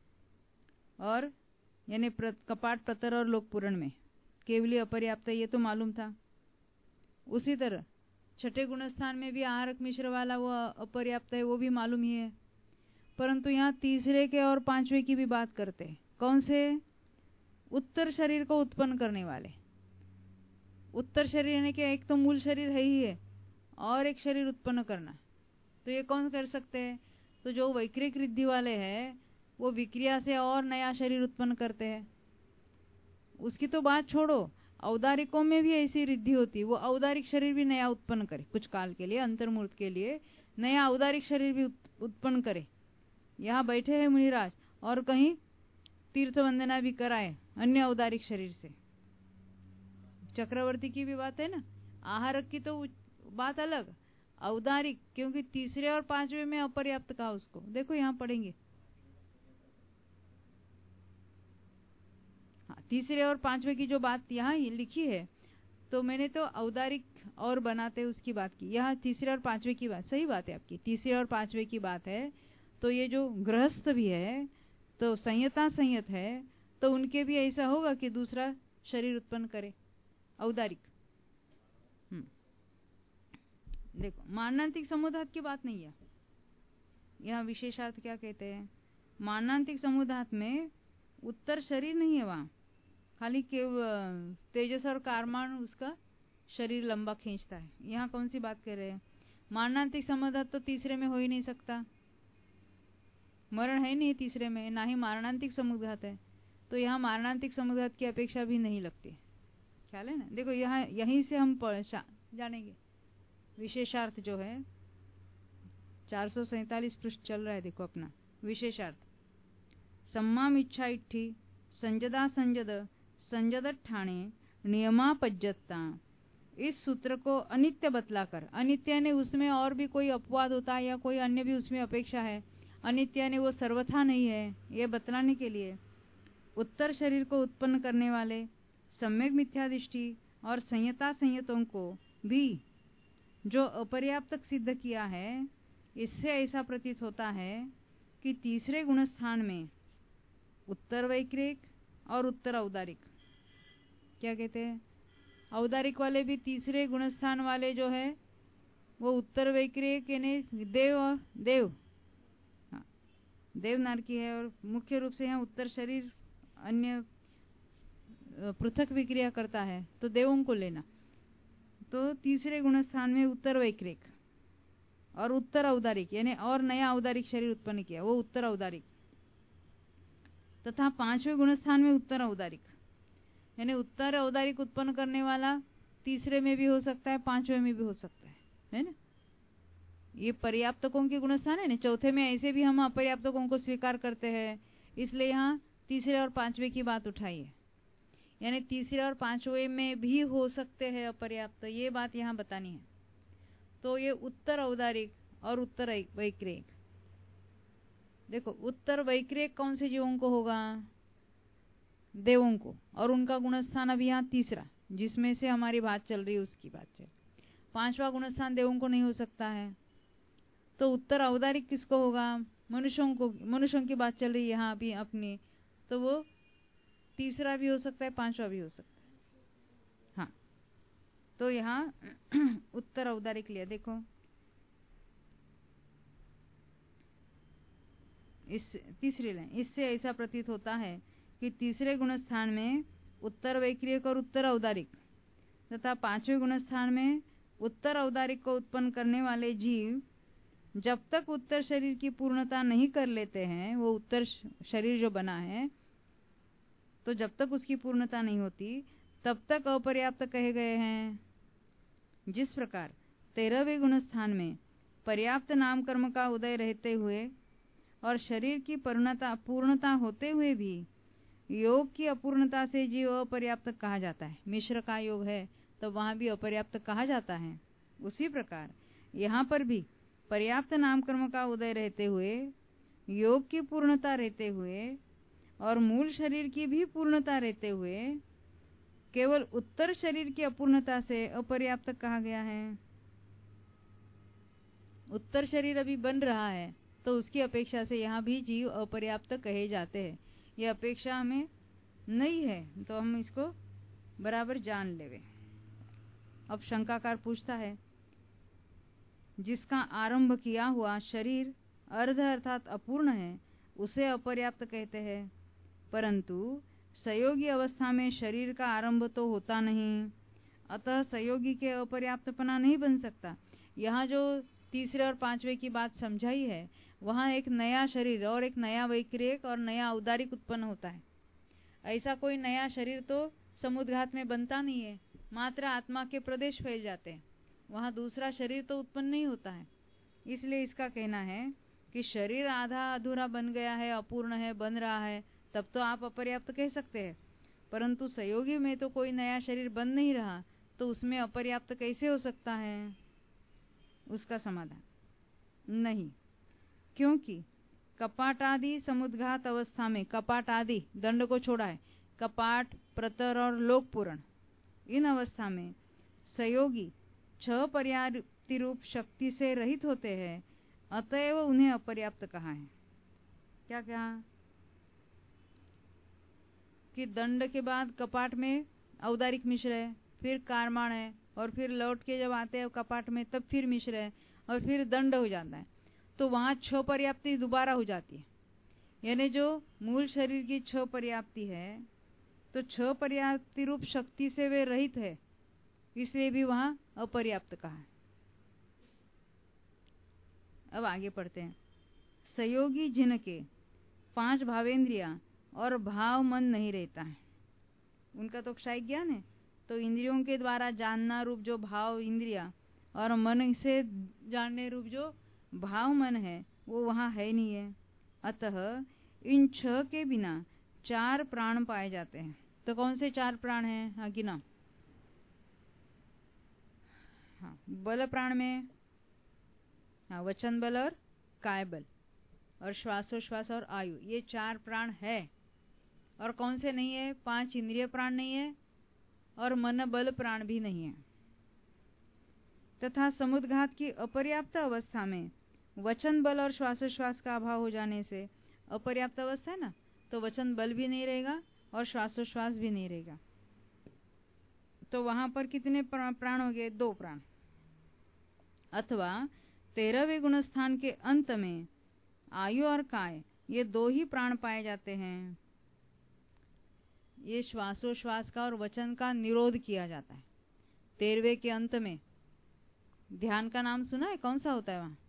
और यानी प्र, कपाट प्रतर और लोक पूर्ण में केवली अपर्याप्त है, ये तो मालूम था। उसी तरह छठे गुणस्थान में भी आहारक मिश्र वाला वो अपर्याप्त है, वो भी मालूम ही है। परंतु यहाँ तीसरे के और पांचवे की भी बात करते हैं। कौन से? उत्तर शरीर को उत्पन्न करने वाले। उत्तर शरीर यानी कि एक तो मूल शरीर है ही है और एक शरीर उत्पन्न करना, तो ये कौन कर सकते हैं? तो जो वैक्रिक रिद्धि वाले हैं वो विक्रिया से और नया शरीर उत्पन्न करते हैं। उसकी तो बात छोड़ो, औदारिकों में भी ऐसी रिद्धि होती, वो औदारिक शरीर भी नया उत्पन्न करे कुछ काल के लिए, अंतर्मूर्त के लिए नया औदारिक शरीर भी उत्पन्न करे। यहाँ बैठे हैं मुनिराज और कहीं तीर्थ वंदना भी कराए अन्य औदारिक शरीर से। चक्रवर्ती की भी बात है ना, आहारक की तो बात अलग, औदारिक क्योंकि तीसरे और पांचवे में अपर्याप्त कहा उसको। देखो यहाँ पढ़ेंगे, हाँ तीसरे और पांचवे की जो बात यहाँ लिखी है, तो मैंने तो औदारिक और बनाते उसकी बात की, यहाँ तीसरे और पांचवे की बात। सही बात है आपकी, तीसरे और पांचवे की बात है। तो ये जो गृहस्थ भी है तो संयता संयत है, तो उनके भी ऐसा होगा कि दूसरा शरीर उत्पन्न करे, औदारिक। हम्म देखो, मारणांतिक समुदात की बात नहीं है यहाँ। विशेषार्थ क्या कहते हैं? मारणांतिक समुदात में उत्तर शरीर नहीं है, वहां खाली केवल तेजस और कारमान उसका शरीर लंबा खींचता है। यहाँ कौन सी बात कर रहे हैं? मारणांतिक समुदात तो तीसरे में हो ही नहीं सकता, मरण है नहीं तीसरे में, ना ही मारणांतिक समुदात है, तो यहाँ मारणांतिक समुदात की अपेक्षा भी नहीं लगती। ख्याल है ना? देखो यहाँ यहीं से हम जानेंगे विशेषार्थ जो है। चार सौ सैतालीस पृष्ठ चल रहा है, देखो अपना विशेषार्थ। सम्माम इच्छा इट्ठी संजदा संजद संजद ठाणे नियमापज्जता। इस सूत्र को अनित्य बतलाकर, अनित्य ने उसमें और भी कोई अपवाद होता है या कोई अन्य भी उसमें अपेक्षा है, अनित्य ने वो सर्वथा नहीं है, ये बतलाने के लिए उत्तर शरीर को उत्पन्न करने वाले सम्यक मिथ्यादृष्टि और संयता संयतों को भी जो अपर्याप्त सिद्ध किया है, इससे ऐसा प्रतीत होता है कि तीसरे गुणस्थान में उत्तर वैक्रिक और उत्तर औदारिक, क्या कहते हैं, औदारिक वाले भी तीसरे गुणस्थान वाले जो है वो उत्तर वैक्रिक यानी देव और देव, हाँ देव नारकी है, और मुख्य रूप से यहाँ उत्तर शरीर अन्य पृथक विक्रिया करता है तो देवों को लेना। तो तीसरे गुणस्थान में उत्तर वैक्रिक और उत्तर औदारिक यानी और नया औदारिक शरीर उत्पन्न किया, वो उत्तर औदारिक, तथा पांचवें गुणस्थान में उत्तर औदारिक यानी उत्तर औदारिक उत्पन्न करने वाला तीसरे में भी हो सकता है, पांचवें में भी हो सकता है, है ना? ये पर्याप्तकों के गुणस्थान है ना। चौथे में ऐसे भी हम अपर्याप्तकों को स्वीकार करते हैं, इसलिए यहाँ तीसरे और पांचवें की बात उठाई है, यानी तीसरे और पांचवें में भी हो सकते हैं अपर्याप्त, ये बात यहाँ बतानी है। तो ये उत्तर औदारिक और उत्तर वैक्रिक, देखो उत्तर वैक्रिक कौन से जीवों को होगा? देवों को, और उनका गुणस्थान अभी यहाँ तीसरा जिसमें से हमारी बात चल रही है उसकी बात चल। पांचवा गुणस्थान देवों को नहीं हो सकता है, तो उत्तर औदारिक किसको होगा? मनुष्यों को, मनुष्यों की बात चल रही है यहाँ अभी अपनी, तो वो तीसरा भी हो सकता है, पांचवा भी हो सकता है। हाँ, तो यहाँ उत्तर औदारिक लिया। देखो इस तीसरी लाइन, इससे ऐसा प्रतीत होता है कि तीसरे गुणस्थान में उत्तर वैक्रिक और उत्तर औदारिक तथा पांचवें गुणस्थान में उत्तर औदारिक को उत्पन्न करने वाले जीव जब तक उत्तर शरीर की पूर्णता नहीं कर लेते हैं, वो उत्तर शरीर जो बना है तो जब तक उसकी पूर्णता नहीं होती तब तक अपर्याप्त कहे गए हैं। जिस प्रकार तेरहवें गुणस्थान में पर्याप्त नाम कर्म का उदय रहते हुए और शरीर की पूर्णता पूर्णता होते हुए भी योग की अपूर्णता से जीव अपर्याप्त कहा जाता है। मिश्र का योग है तो वहां भी अपर्याप्त कहा जाता है। उसी प्रकार यहाँ पर भी पर्याप्त नाम कर्म का उदय रहते हुए, योग की पूर्णता रहते हुए और मूल शरीर की भी पूर्णता रहते हुए केवल उत्तर शरीर की अपूर्णता से अपर्याप्त कहा गया है। उत्तर शरीर अभी बन रहा है तो उसकी अपेक्षा से यहाँ भी जीव अपर्याप्त कहे जाते हैं। ये अपेक्षा हमें नहीं है तो हम इसको बराबर जान लेवे। अब शंकाकार पूछता है, जिसका आरंभ किया हुआ शरीर अर्ध अर्थात अपूर्ण है उसे अपर्याप्त कहते हैं, परंतु संयोगी अवस्था में शरीर का आरंभ तो होता नहीं, अतः संयोगी के अपर्याप्तपना नहीं बन सकता। यहाँ जो तीसरे और पांचवे की बात समझाई है वहाँ एक नया शरीर और एक नया वैक्रिक और नया औदारिक उत्पन्न होता है। ऐसा कोई नया शरीर तो समुद्घात में बनता नहीं है, मात्र आत्मा के प्रदेश फैल जाते हैं, वहाँ दूसरा शरीर तो उत्पन्न नहीं होता है। इसलिए इसका कहना है कि शरीर आधा अधूरा बन गया है, अपूर्ण है, बन रहा है, तब तो आप अपर्याप्त कह सकते हैं, परंतु संयोगी में तो कोई नया शरीर बन नहीं रहा तो उसमें अपर्याप्त कैसे हो सकता है? उसका समाधान नहीं, क्योंकि कपाट आदि समुद्घात अवस्था में, कपाट आदि दंड को छोड़ा है, कपाट, प्रतर और लोकपूर्ण, इन अवस्था में संयोगी छह पर्याप्ति रूप शक्ति से रहित होते हैं, अतएव उन्हें अपर्याप्त कहा है। क्या कहा? क्योंकि दंड के बाद कपाट में औदारिक मिश्र है, फिर कारमाण है, और फिर लौट के जब आते हैं कपाट में तब फिर मिश्र है, और फिर दंड हो जाता है। तो वहां छह पर्याप्ति दोबारा हो जाती है, यानी जो मूल शरीर की छह पर्याप्ति है, तो छह पर्याप्ति रूप शक्ति से वे रहित है, इसलिए भी वहां अपर्याप्त कहा है। अब आगे पढ़ते हैं। संयोगी जिनके पांच भावेंद्रिया और भाव मन नहीं रहता है, उनका तो क्षयिक ज्ञान है, तो इंद्रियों के द्वारा जानना रूप जो भाव इंद्रिया और मन से जानने रूप जो भाव मन है वो वहां है नहीं है। अतः इन छह के बिना चार प्राण पाए जाते हैं। तो कौन से चार प्राण हैं? हाँ गिना। हाँ, बल प्राण में हाँ वचन बल और काय बल और श्वासोश्वास और आयु, ये चार प्राण है। और कौन से नहीं है? पांच इंद्रिय प्राण नहीं है और मन बल प्राण भी नहीं है। तथा समुद्घात की अपर्याप्त अवस्था में वचन बल और श्वासोश्वास का अभाव हो जाने से, अपर्याप्त अवस्था है ना, तो वचन बल भी नहीं रहेगा और श्वासोश्वास भी नहीं रहेगा। तो वहां पर कितने प्राण हो गए? दो प्राण। अथवा तेरहवें गुणस्थान के अंत में आयु और काय, ये दो ही प्राण पाए जाते हैं। ये श्वासोश्वास का और वचन का निरोध किया जाता है तेरहवें के अंत में। ध्यान का नाम सुना है? कौन सा होता है वहां?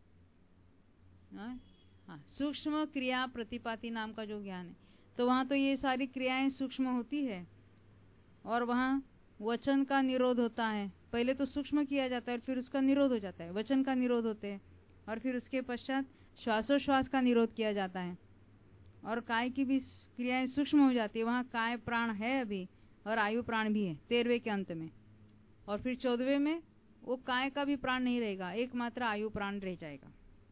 हाँ, सूक्ष्म क्रिया प्रतिपाती नाम का जो ज्ञान है, तो वहां तो ये सारी क्रियाएं सूक्ष्म होती है और वहां वचन का निरोध होता है। पहले तो सूक्ष्म किया जाता है और फिर उसका निरोध हो जाता है, वचन का निरोध होते हैं, और फिर उसके पश्चात श्वासोश्वास का निरोध किया जाता है। और काय की भी क्रियाएं सूक्ष्म हो जाती है। वहां काय प्राण है अभी और आयु प्राण भी है तेरहवें के अंत में, और फिर चौदहवें में वो काय का भी प्राण नहीं रहेगा, एकमात्र आयु प्राण रह जाएगा।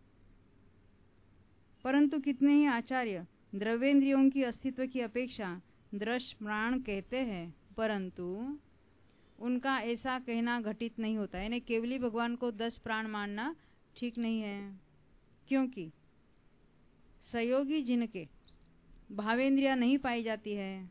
परंतु कितने ही आचार्य द्रव्येंद्रियों की अस्तित्व की अपेक्षा दृश्य प्राण कहते हैं, परंतु उनका ऐसा कहना घटित नहीं होता, यानी केवली भगवान को दस प्राण मानना ठीक नहीं है। क्योंकि संयोगी जिनके भावेंद्रिया नहीं पाई जाती है,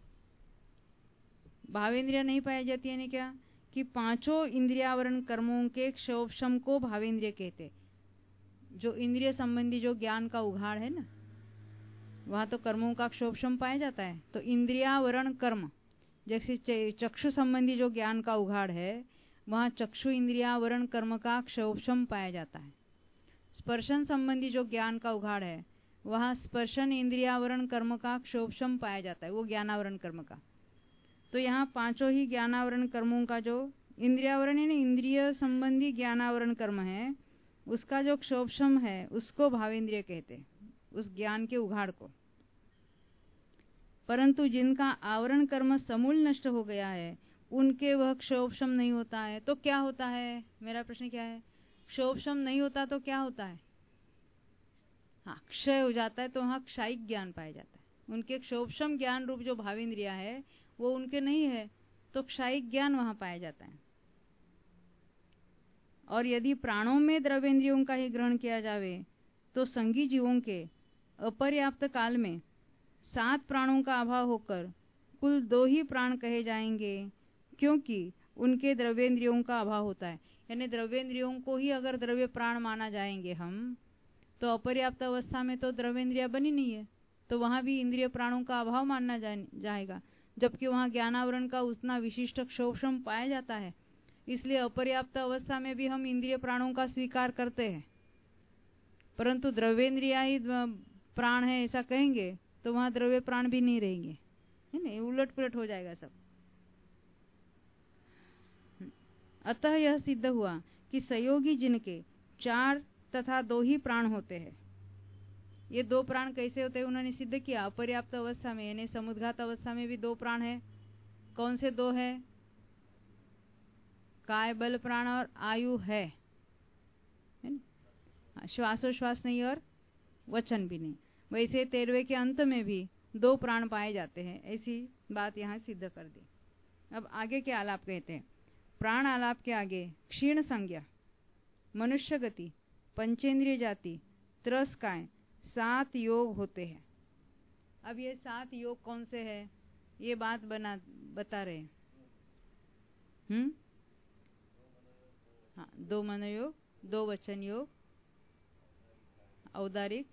भावेंद्रिया नहीं पाई जाती है, क्या कि पांचों इंद्रियावरण कर्मों के क्षोभशम को भावेंद्रिय कहते। जो इंद्रिय संबंधी जो ज्ञान का उघाड़ है ना, वहां तो कर्मों का क्षोभशम पाया जाता है। तो इंद्रियावरण कर्म, जैसे चक्षु संबंधी जो ज्ञान का उघाड़ है, वहां चक्षु इंद्रियावरण कर्म का क्षोभशम पाया जाता है। स्पर्शन संबंधी जो ज्ञान का उघाड़ है, वहां स्पर्शन इंद्रियावरण कर्म का क्षोभशम पाया जाता है, वो ज्ञानावरण कर्म का। तो यहाँ पांचों ही ज्ञानावरण कर्मों का जो इंद्रियावरण यानी इंद्रिय संबंधी ज्ञानावरण कर्म है, उसका जो क्षोभशम है उसको भावेंद्रिय कहते, उस ज्ञान के उघाड़ को। परंतु जिनका आवरण कर्म समूल नष्ट हो गया है, उनके वह क्षोभशम नहीं होता है। तो क्या होता है? मेरा प्रश्न क्या है? क्षोभशम नहीं होता तो क्या होता है? हाँ, क्षय हो जाता है। तो वहां क्षयिक ज्ञान पाया जाता है। उनके क्षोभशम ज्ञान रूप जो भावेंद्रिया है वो उनके नहीं है, तो क्षयिक ज्ञान वहां पाया जाता है। और यदि प्राणों में द्रव्येंद्रियों का ही ग्रहण किया जावे, तो संगी जीवों के अपर्याप्त काल में सात प्राणों का अभाव होकर कुल दो ही प्राण कहे जाएंगे, क्योंकि उनके द्रव्येंद्रियों का अभाव होता है। यानी द्रव्येंद्रियों को ही अगर द्रव्य प्राण माना जाएंगे हम, तो अपर्याप्त अवस्था में तो द्रव्येंद्रिया बनी नहीं है, तो वहां भी इंद्रिय प्राणों का अभाव मानना जाएगा, जबकि वहां ज्ञानावरण का उतना विशिष्ट क्षोभशम पाया जाता है। इसलिए अपर्याप्त अवस्था में भी हम इंद्रिय प्राणों का स्वीकार करते हैं, परंतु द्रव्येंद्रिया ही प्राण है ऐसा कहेंगे तो वहां द्रव्य प्राण भी नहीं रहेंगे, है ना, उलट पुलट हो जाएगा सब। अतः यह सिद्ध हुआ कि संयोगी जिनके चार तथा दो ही प्राण होते हैं। ये दो प्राण कैसे होते हैं उन्होंने सिद्ध किया। अपर्याप्त अवस्था में यानी समुद्घात अवस्था में भी दो प्राण है। कौन से दो है? काय बल प्राण और आयु है, है ना? श्वासोश्वास नहीं और वचन भी नहीं। वैसे तेरहवें के अंत में भी दो प्राण पाए जाते हैं, ऐसी बात यहाँ सिद्ध कर दी। अब आगे के आलाप कहते हैं। प्राण आलाप के आगे क्षीण संज्ञा, मनुष्य गति, पंचेंद्रिय जाति, त्रस काय, सात योग होते हैं। अब ये सात योग कौन से हैं? ये बात बना बता रहे हैं। हम्म हाँ, दो मनोयोग, दो वचन योग, औदारिक,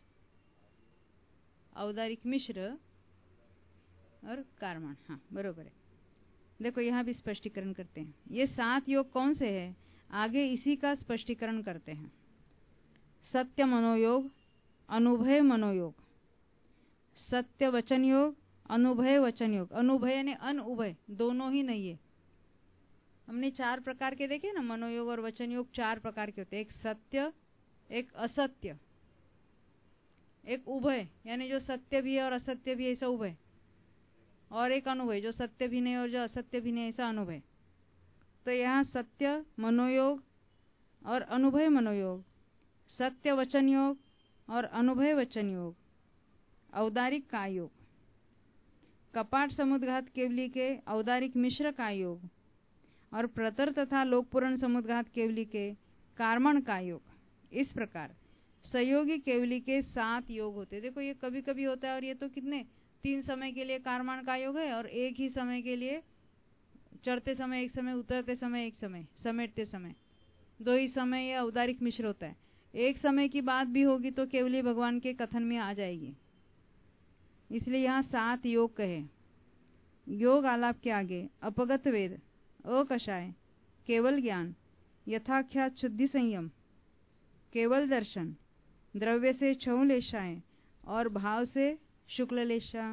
औदारिक मिश्र और कार्मण। हाँ बरोबर है। देखो यहाँ भी स्पष्टीकरण करते हैं। ये सात योग कौन से हैं? आगे इसी का स्पष्टीकरण करते हैं। सत्य मनोयोग, अनुभय मनोयोग, सत्य वचन योग, अनुभय वचन योग। अनुभय यानी अनुभय, दोनों ही नहीं है। हमने चार प्रकार के देखे ना, मनोयोग और वचन योग चार प्रकार के होते हैं। एक सत्य, एक असत्य, एक उभय यानी जो सत्य भी है और असत्य भी है ऐसा उभय, और एक अनुभय जो सत्य भी नहीं और जो असत्य भी नहीं ऐसा अनुभय। तो यहाँ सत्य मनोयोग और अनुभय मनोयोग, सत्य वचन योग और अनुभय वचन योग, औदारिक काय योग, कपाट समुद्घात केवली के औदारिक मिश्र काय योग और प्रतर तथा लोकपूर्ण समुद्घात केवली के कार्मण काय योग। इस प्रकार सहयोगी केवली के सात योग होते। देखो ये कभी कभी होता है, और ये तो कितने, तीन समय के लिए कार्मण का योग है और एक ही समय के लिए, चढ़ते समय एक समय, उतरते समय एक समय, समेटते समय दो ही समय, ये औदारिक मिश्र होता है। एक समय की बात भी होगी तो केवली भगवान के कथन में आ जाएगी, इसलिए यहाँ सात योग कहे। योग आलाप के आगे अपगत वेद, अकषाय, केवल ज्ञान, यथाख्यात शुद्धि संयम, केवल दर्शन, द्रव्य से छौ लेशाएं और भाव से शुक्ल लेशा,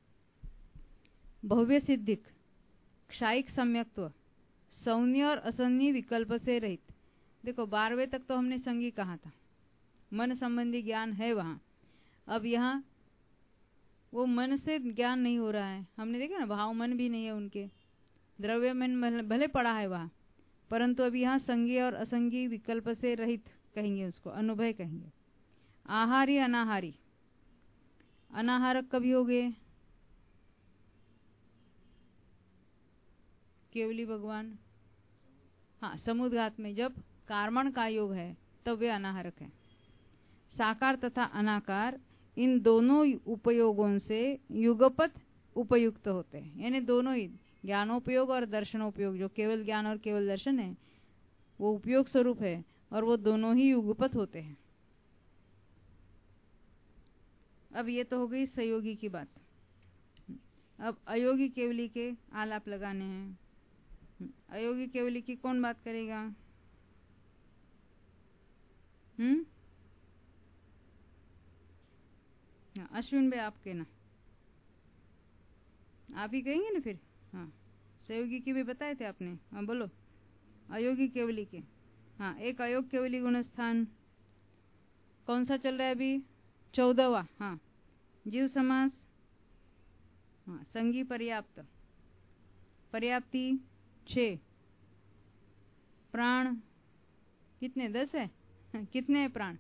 भव्य सिद्धिक, क्षायिक सम्यक्त्व, सौन्य और असन्नी विकल्प से रहित। देखो बारहवें तक तो हमने संगी कहा था, मन संबंधी ज्ञान है वहां। अब यहाँ वो मन से ज्ञान नहीं हो रहा है, हमने देखा ना, भाव मन भी नहीं है उनके, द्रव्य मन भले पड़ा है वहां, परंतु अभी यहाँ संगी और असंगी विकल्प से रहित कहेंगे, उसको अनुभय कहेंगे। आहारी अनाहारी, अनाहारक कभी हो गए? केवली भगवान, हाँ समुद्घात में जब कार्मण का योग है तब वे अनाहारक है। साकार तथा अनाकार इन दोनों उपयोगों से युगपत उपयुक्त होते हैं, यानी दोनों ही ज्ञानोपयोग और दर्शनोपयोग, जो केवल ज्ञान और केवल दर्शन है वो उपयोग स्वरूप है और वो दोनों ही युगपत होते हैं। अब ये तो हो गई सहयोगी की बात। अब अयोगी केवली के आलाप लगाने हैं। अयोगी केवली की कौन बात करेगा? हम्म अश्विन भाई आपके ना, आप ही कहेंगे ना फिर। हाँ सहयोगी की भी बताए थे आपने। हाँ बोलो अयोगी केवली के। हाँ एक अयोग केवली गुणस्थान कौन सा चल रहा है अभी? चौदहवा। हाँ जीव समास। हाँ संगी पर्याप्त, पर्याप्ति छः, प्राण कितने? दस है। कितने हैं प्राण?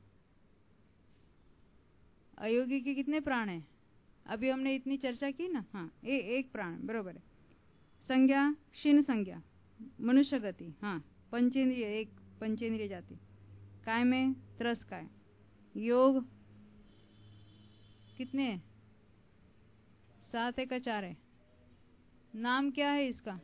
अयोगी के कितने प्राण हैं? अभी हमने इतनी चर्चा की ना। हाँ ए, एक प्राण बरोबर है। संज्ञा क्षीण संज्ञा, मनुष्य गति, हाँ पंचेंद्रिय, एक पंचेंद्रिय जाति, काय में त्रस काय, योग कितने? सात है का चार है? नाम क्या है इसका?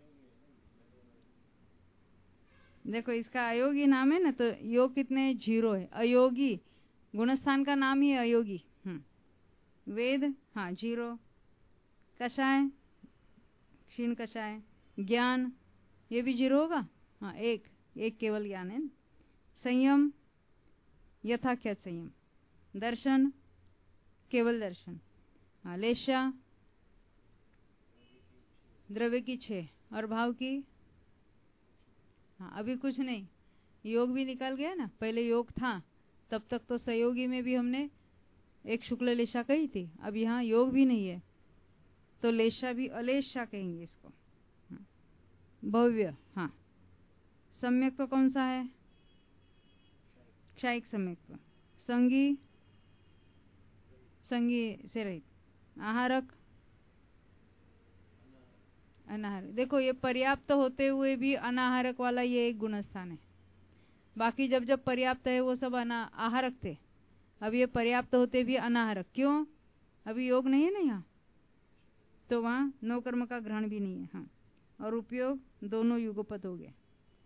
देखो इसका अयोगी नाम है ना, तो योग कितने? जीरो है। अयोगी गुणस्थान का नाम ही अयोगी। हम्म वेद, हाँ जीरो, कषाय क्षीण कषाय, ज्ञान ये भी जीरो होगा। हाँ एक, एक केवल ज्ञान है। संयम यथाख्यात संयम, दर्शन केवल दर्शन, हाँ लेशा द्रव्य की छः और भाव की, हाँ अभी कुछ नहीं। योग भी निकाल गया ना, पहले योग था तब तक तो सहयोगी में भी हमने एक शुक्ल लेशा कही थी। अब यहाँ योग भी नहीं है तो लेशा भी अलेशा कहेंगे इसको। भव्य, हाँ सम्यक तो कौन सा है? क्षायिक सम्यक। संगी संगी से रहित, आहारक अनाहारक। देखो ये पर्याप्त होते हुए भी अनाहारक वाला ये एक गुणस्थान है। बाकी जब जब पर्याप्त है वो सब अना आहारक थे, अब ये पर्याप्त होते भी अनाहारक। क्यों? अभी योग नहीं है ना यहाँ। तो वहां नौ कर्म का ग्रहण भी नहीं है। हाँ, और उपयोग दोनों युगपत हो गए।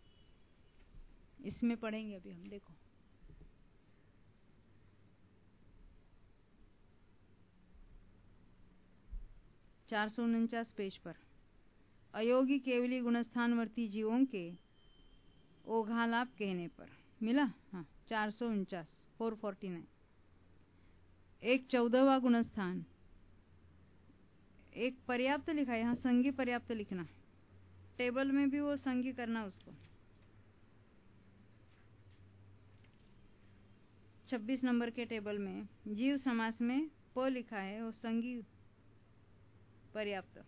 इसमें पढ़ेंगे अभी हम, देखो चार सौ उनचास पेज पर अयोगी केवली गुणस्थानवर्ती जीवों के ओघालाप कहने पर मिला। हाँ, चार सौ उनचास फोर फोर्टी नाइन। एक चौदहवा गुणस्थान, एक पर्याप्त लिखा है, यहाँ संगी पर्याप्त लिखना, टेबल में भी वो संगी करना उसको। छब्बीस नंबर के टेबल में जीव समास में प लिखा है, वो संगी पर्याप्त।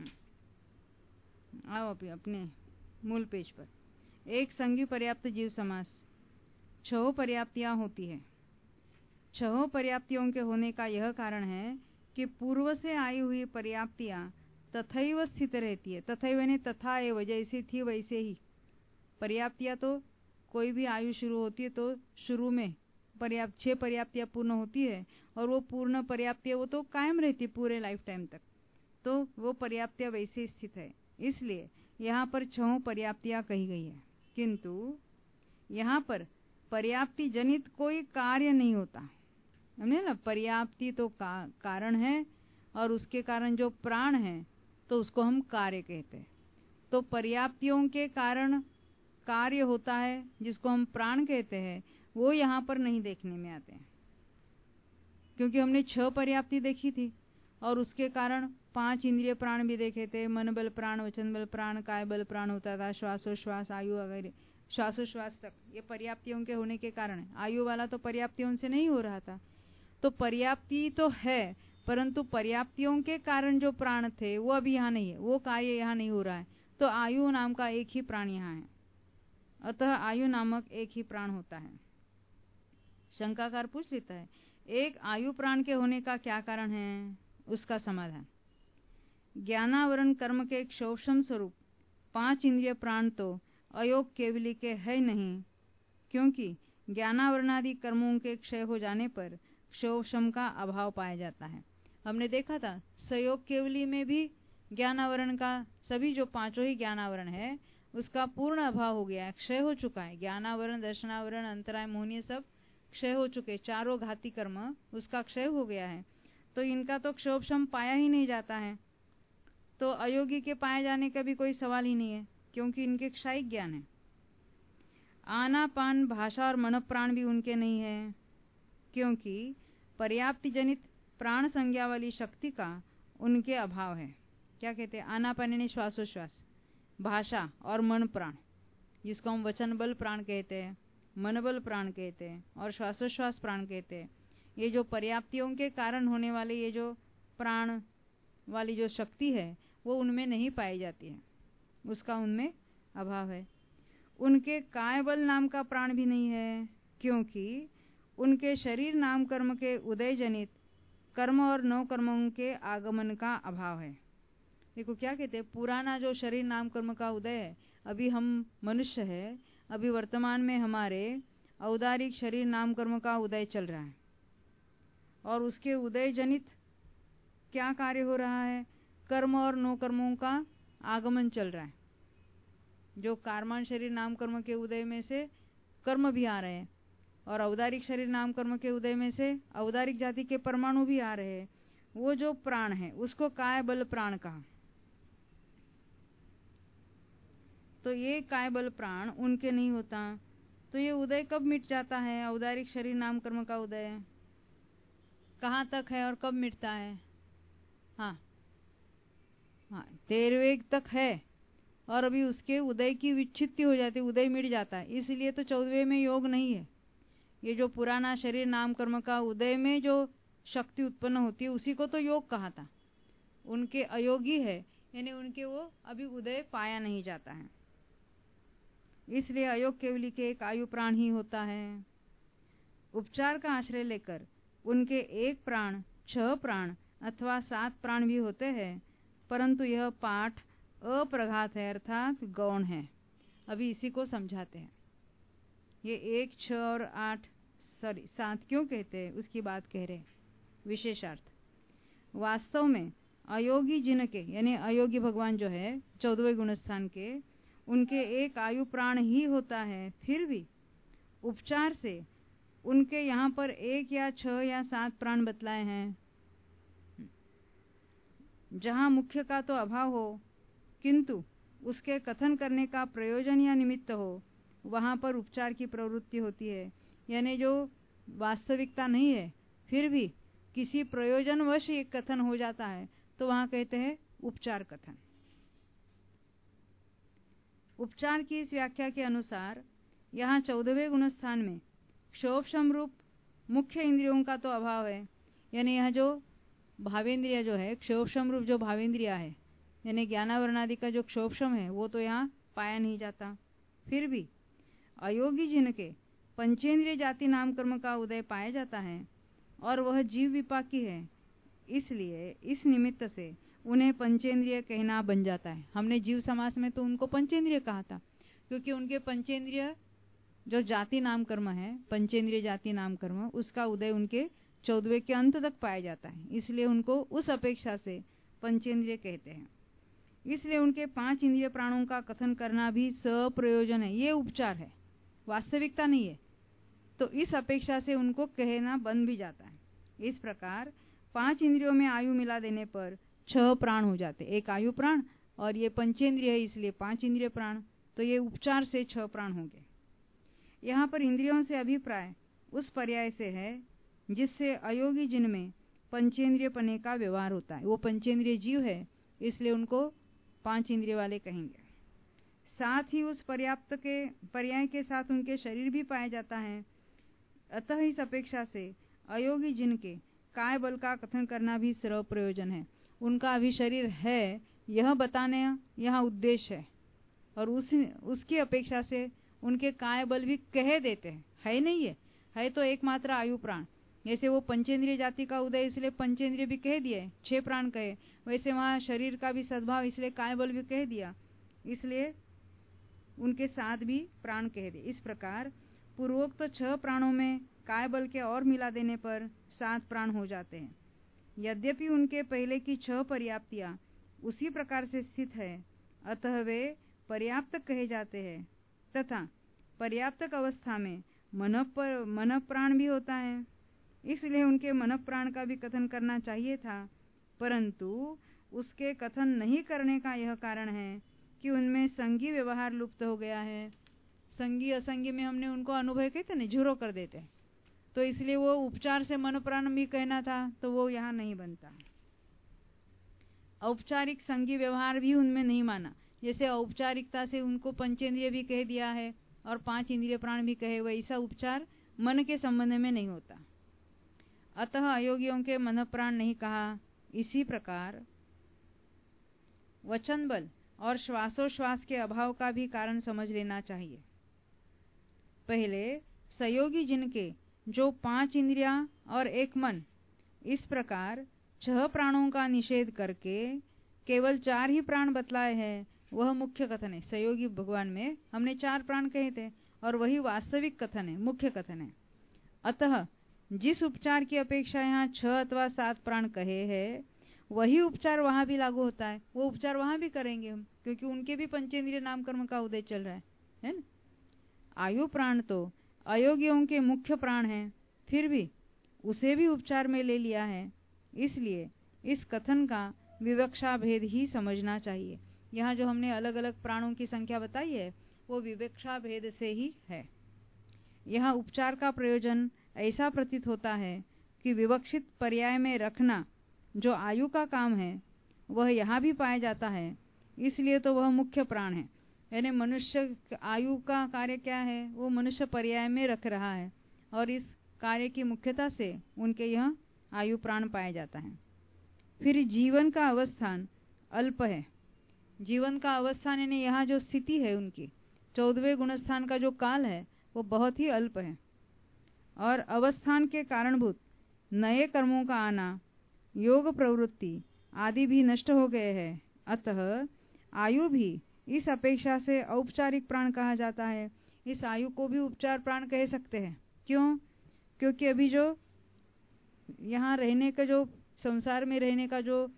आओ अभी अपने मूल पेज पर। एक संगी पर्याप्त जीव समास, छह पर्याप्तियां होती है। छह पर्याप्तियों के होने का यह कारण है कि पूर्व से आई हुई पर्याप्तियां तथैव स्थित रहती है। तथैव यानी तथा एव, जैसी थी वैसे ही। पर्याप्तियां तो कोई भी आयु शुरू होती है तो शुरू में पर्याप्त छह पर्याप्तियां पूर्ण होती है, और वो पूर्ण पर्याप्तियां वो तो कायम रहती पूरे लाइफ टाइम तक, तो वो पर्याप्तियां वैसे ही स्थित है। इसलिए यहाँ पर छह पर्याप्तियां कही गई है, किंतु यहाँ पर पर्याप्ति जनित कोई कार्य नहीं होता। हमने ना, पर्याप्ति तो का, कारण है, और उसके कारण जो प्राण है तो उसको हम कार्य कहते हैं। तो पर्याप्तियों के कारण कार्य होता है जिसको हम प्राण कहते हैं, वो यहाँ पर नहीं देखने में आते हैं, क्योंकि हमने छह पर्याप्ति देखी थी और उसके कारण पांच इंद्रिय प्राण भी देखे थे। मन बल प्राण, वचन बल प्राण, काय बल प्राण होता था, श्वासोश्वास, आयु वगैरह, श्वासोश्वास तक ये पर्याप्तियों के होने के कारण। आयु वाला तो पर्याप्तियों से नहीं हो रहा था। तो पर्याप्ति तो है, परंतु पर्याप्तियों के कारण जो प्राण थे वो अभी यहाँ नहीं है, वो कार्य यहाँ नहीं हो रहा है। तो आयु नाम का एक ही प्राण यहाँ है, अतः आयु नामक एक ही प्राण होता है। शंकाकार पूछ लेता है, एक आयु प्राण के होने का क्या कारण है? उसका समाधान, ज्ञानावरण कर्म के क्षोभम स्वरूप पांच इंद्रिय प्राण तो अयोग केवली के है नहीं, क्योंकि ज्ञानावरणादि कर्मों के क्षय हो जाने पर क्षोभम का अभाव पाया जाता है। हमने देखा था सयोग केवली में भी ज्ञानावरण का, सभी जो पांचों ही ज्ञानावरण है उसका पूर्ण अभाव हो गया है, क्षय हो चुका है। ज्ञानावरण, दर्शनावरण, अंतराय, मोहनीय सब क्षय हो चुके, चारों घाती कर्म उसका क्षय हो गया है। तो इनका तो क्षोभम पाया ही नहीं जाता है, तो अयोगी के पाए जाने का भी कोई सवाल ही नहीं है, क्योंकि इनके क्षयिक ज्ञान है। आनापान, भाषा और मन प्राण भी उनके नहीं है, क्योंकि पर्याप्ति जनित प्राण संज्ञा वाली शक्ति का उनके अभाव है। क्या कहते हैं? आनापान यानी श्वासोश्वास, भाषा और मन प्राण, जिसको हम वचन बल प्राण कहते हैं, मन बल प्राण कहते हैं और श्वासोश्वास प्राण कहते हैं। ये जो पर्याप्तियों के कारण होने वाले ये जो प्राण वाली जो शक्ति है वो उनमें नहीं पाई जाती है, उसका उनमें अभाव है। उनके काय बल नाम का प्राण भी नहीं है, क्योंकि उनके शरीर नाम कर्म के उदय जनित कर्म और नौ कर्मों के आगमन का अभाव है। देखो क्या कहते हैं, पुराना जो शरीर नाम कर्म का उदय है, अभी हम मनुष्य है, अभी वर्तमान में हमारे औदारिक शरीर नाम कर्म का उदय चल रहा है, और उसके उदय जनित क्या कार्य हो रहा है? कर्म और नौ कर्मों का आगमन चल रहा है। जो कार्मान शरीर नाम कर्म के उदय में से कर्म भी आ रहे हैं, और औदारिक शरीर नाम कर्म के उदय में से औदारिक जाति के परमाणु भी आ रहे हैं। वो जो प्राण है उसको काय बल प्राण कहा। तो ये काय बल प्राण उनके नहीं होता, तो ये उदय कब मिट जाता है? औदारिक शरीर नाम कर्म का उदय कहाँ तक है और कब मिटता है? हाँ हाँ, तेरहवें तक है, और अभी उसके उदय की विच्छित्ति हो जाती है, उदय मिट जाता है। इसलिए तो चौदहवें में योग नहीं है। ये जो पुराना शरीर नाम कर्म का उदय में जो शक्ति उत्पन्न होती है उसी को तो योग कहा था। उनके अयोगी है, यानी उनके वो अभी उदय पाया नहीं जाता है, इसलिए अयोग केवली के एक आयु प्राण ही होता है। उपचार का आश्रय लेकर उनके एक प्राण, छह प्राण अथवा सात प्राण भी होते हैं, परंतु यह पाठ अप्रघात है, अर्थात गौण है। अभी इसी को समझाते हैं। ये एक, छह और आठ, सॉरी सात क्यों कहते हैं उसकी बात कह रहे हैं। विशेषार्थ, वास्तव में अयोगी जिनके यानी अयोगी भगवान जो है चौदहवें गुणस्थान के, उनके एक आयु प्राण ही होता है, फिर भी उपचार से उनके यहाँ पर एक या छह या सात प्राण बतलाए हैं। जहाँ मुख्य का तो अभाव हो किंतु उसके कथन करने का प्रयोजन या निमित्त हो, वहां पर उपचार की प्रवृत्ति होती है। यानी जो वास्तविकता नहीं है फिर भी किसी प्रयोजनवश एक कथन हो जाता है तो वहां कहते हैं उपचार कथन। उपचार की इस व्याख्या के अनुसार यहाँ चौदहवें गुणस्थान में क्षोभ रूप मुख्य इंद्रियों का तो अभाव है। यानी यह जो भावेंद्रिय जो है क्षोभ रूप जो भावेंद्रिया है यानी ज्ञानावरणादि का जो क्षोभ है वो तो यहाँ पाया नहीं जाता। फिर भी अयोगी जिनके पंचेंद्रिय जाति नाम कर्म का उदय पाया जाता है और वह जीव विपाकी है, इसलिए इस निमित्त से उन्हें पंचेंद्रिय कहना बन जाता है। हमने जीव समास में तो उनको पंचेंद्रिय कहा था क्योंकि उनके पंचेंद्रिय जो जाति नाम कर्म है, पंचेंद्रिय जाति नाम कर्म, उसका उदय उनके चौदहवें के अंत तक पाया जाता है, इसलिए उनको उस अपेक्षा से पंचेंद्रिय कहते हैं। इसलिए उनके पांच इंद्रिय प्राणों का कथन करना भी सप्रयोजन है, ये उपचार है, वास्तविकता नहीं है, तो इस अपेक्षा से उनको कहना बन भी जाता है। इस प्रकार पांच इंद्रियों में आयु मिला देने पर छह प्राण हो जाते, एक आयु प्राण और ये पंचेंद्रिय है इसलिए पांच इंद्रिय प्राण, तो ये उपचार से छह प्राण होंगे। यहाँ पर इंद्रियों से अभिप्राय उस पर्याय से है जिससे अयोगी जिनमें पंचेंद्रिय पने का व्यवहार होता है। वो पंचेंद्रिय जीव है इसलिए उनको पांच इंद्रिय वाले कहेंगे। साथ ही उस पर्याप्त के पर्याय के साथ उनके शरीर भी पाया जाता है। अतः इस अपेक्षा से अयोगी जिनके काय बल का कथन करना भी सर्व प्रयोजन है। उनका अभी शरीर है यह बताने यहाँ उद्देश्य है और उस उसकी अपेक्षा से उनके काय बल भी कह देते हैं। है नहीं है, है तो एकमात्र आयु प्राण, जैसे वो पंचेंद्रिय जाति का उदय इसलिए पंचेंद्रिय भी कह दिए, छह प्राण कहे, वैसे वहां शरीर का भी सद्भाव इसलिए काय बल भी कह दिया, इसलिए उनके साथ भी प्राण कह दिए। इस प्रकार पूर्वोक्त तो छह प्राणों में काय बल के और मिला देने पर सात प्राण हो जाते हैं। यद्यपि उनके पहले की छह पर्याप्तियां उसी प्रकार से स्थित है, अतः वे पर्याप्त कहे जाते हैं तथा पर्याप्तक अवस्था में मन पर मन प्राण भी होता है, इसलिए उनके मन प्राण का भी कथन करना चाहिए था, परंतु उसके कथन नहीं करने का यह कारण है कि उनमें संगी व्यवहार लुप्त हो गया है। संगी असंगी में हमने उनको अनुभव कहते ना, झूरो कर देते, तो इसलिए वो उपचार से मन प्राण भी कहना था तो वो यहाँ नहीं बनता। औपचारिक संगी व्यवहार भी उनमें नहीं माना, जैसे औपचारिकता से उनको पंचेंद्रिय भी कह दिया है और पांच इंद्रिय प्राण भी कहे, वैसा उपचार मन के संबंध में नहीं होता। अतः अयोगियों के मन प्राण नहीं कहा। इसी प्रकार वचन बल और श्वासोश्वास के अभाव का भी कारण समझ लेना चाहिए। पहले सयोगी जिनके जो पांच इंद्रियां और एक मन, इस प्रकार छह प्राणों का निषेध करके केवल चार ही प्राण बतलाए हैं, वह मुख्य कथन है। सयोगी भगवान में हमने चार प्राण कहे थे और वही वास्तविक कथन है, मुख्य कथन है। अतः जिस उपचार की अपेक्षा यहाँ छह अथवा सात प्राण कहे हैं, वही उपचार वहां भी लागू होता है। वो उपचार वहां भी करेंगे हम, क्योंकि उनके भी पंचेंद्रिय नाम कर्म का उदय चल रहा है, है ना। आयु प्राण तो अयोगियों के मुख्य प्राण हैं, फिर भी उसे भी उपचार में ले लिया है, इसलिए इस कथन का विवक्षा भेद ही समझना चाहिए। यहाँ जो हमने अलग अलग प्राणों की संख्या बताई है वो विवक्षा भेद से ही है। यहाँ उपचार का प्रयोजन ऐसा प्रतीत होता है कि विवक्षित पर्याय में रखना जो आयु का काम है वह यहाँ भी पाया जाता है, इसलिए तो वह मुख्य प्राण है। यानी मनुष्य आयु का कार्य क्या है, वो मनुष्य पर्याय में रख रहा है और इस कार्य की मुख्यता से उनके यह आयु प्राण पाया जाता है। फिर जीवन का अवस्थान अल्प है। जीवन का अवस्थान यानी यहाँ जो स्थिति है उनकी, चौदहवें गुणस्थान का जो काल है वो बहुत ही अल्प है और अवस्थान के कारणभूत नए कर्मों का आना, योग प्रवृत्ति आदि भी नष्ट हो गए हैं। अतः आयु भी इस अपेक्षा से औपचारिक प्राण कहा जाता है। इस आयु को भी उपचार प्राण कह सकते हैं। क्यों? क्योंकि अभी जो यहाँ रहने का, जो संसार में रहने का जो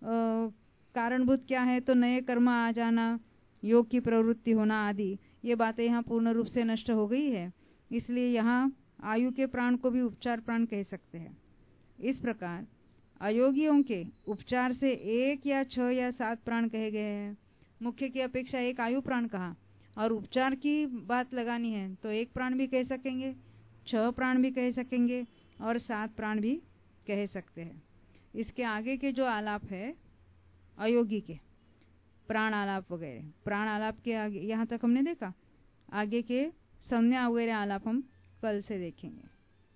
कारणभूत क्या है, तो नए कर्म आ जाना, योग की प्रवृत्ति होना आदि, ये बातें यहाँ पूर्ण रूप से नष्ट हो गई है। इसलिए यहाँ आयु के प्राण को भी उपचार प्राण कह सकते हैं। इस प्रकार अयोगियों के उपचार से एक या छह या सात प्राण कहे गए हैं। मुख्य की अपेक्षा एक आयु प्राण कहा, और उपचार की बात लगानी है तो एक प्राण भी कह सकेंगे, छह प्राण भी कह सकेंगे और सात प्राण भी कह सकते हैं। इसके आगे के जो आलाप है अयोगी के, प्राण आलाप वगैरह, प्राण आलाप के आगे यहाँ तक हमने देखा, आगे के संज्ञा वगैरह आलाप हम कल से देखेंगे।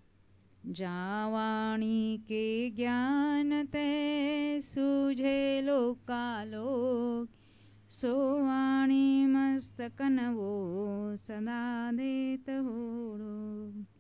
जावाणी के ज्ञान ते सूझे लोकालोक, सोवाणी मस्तकन वो सदा देत होड़ो।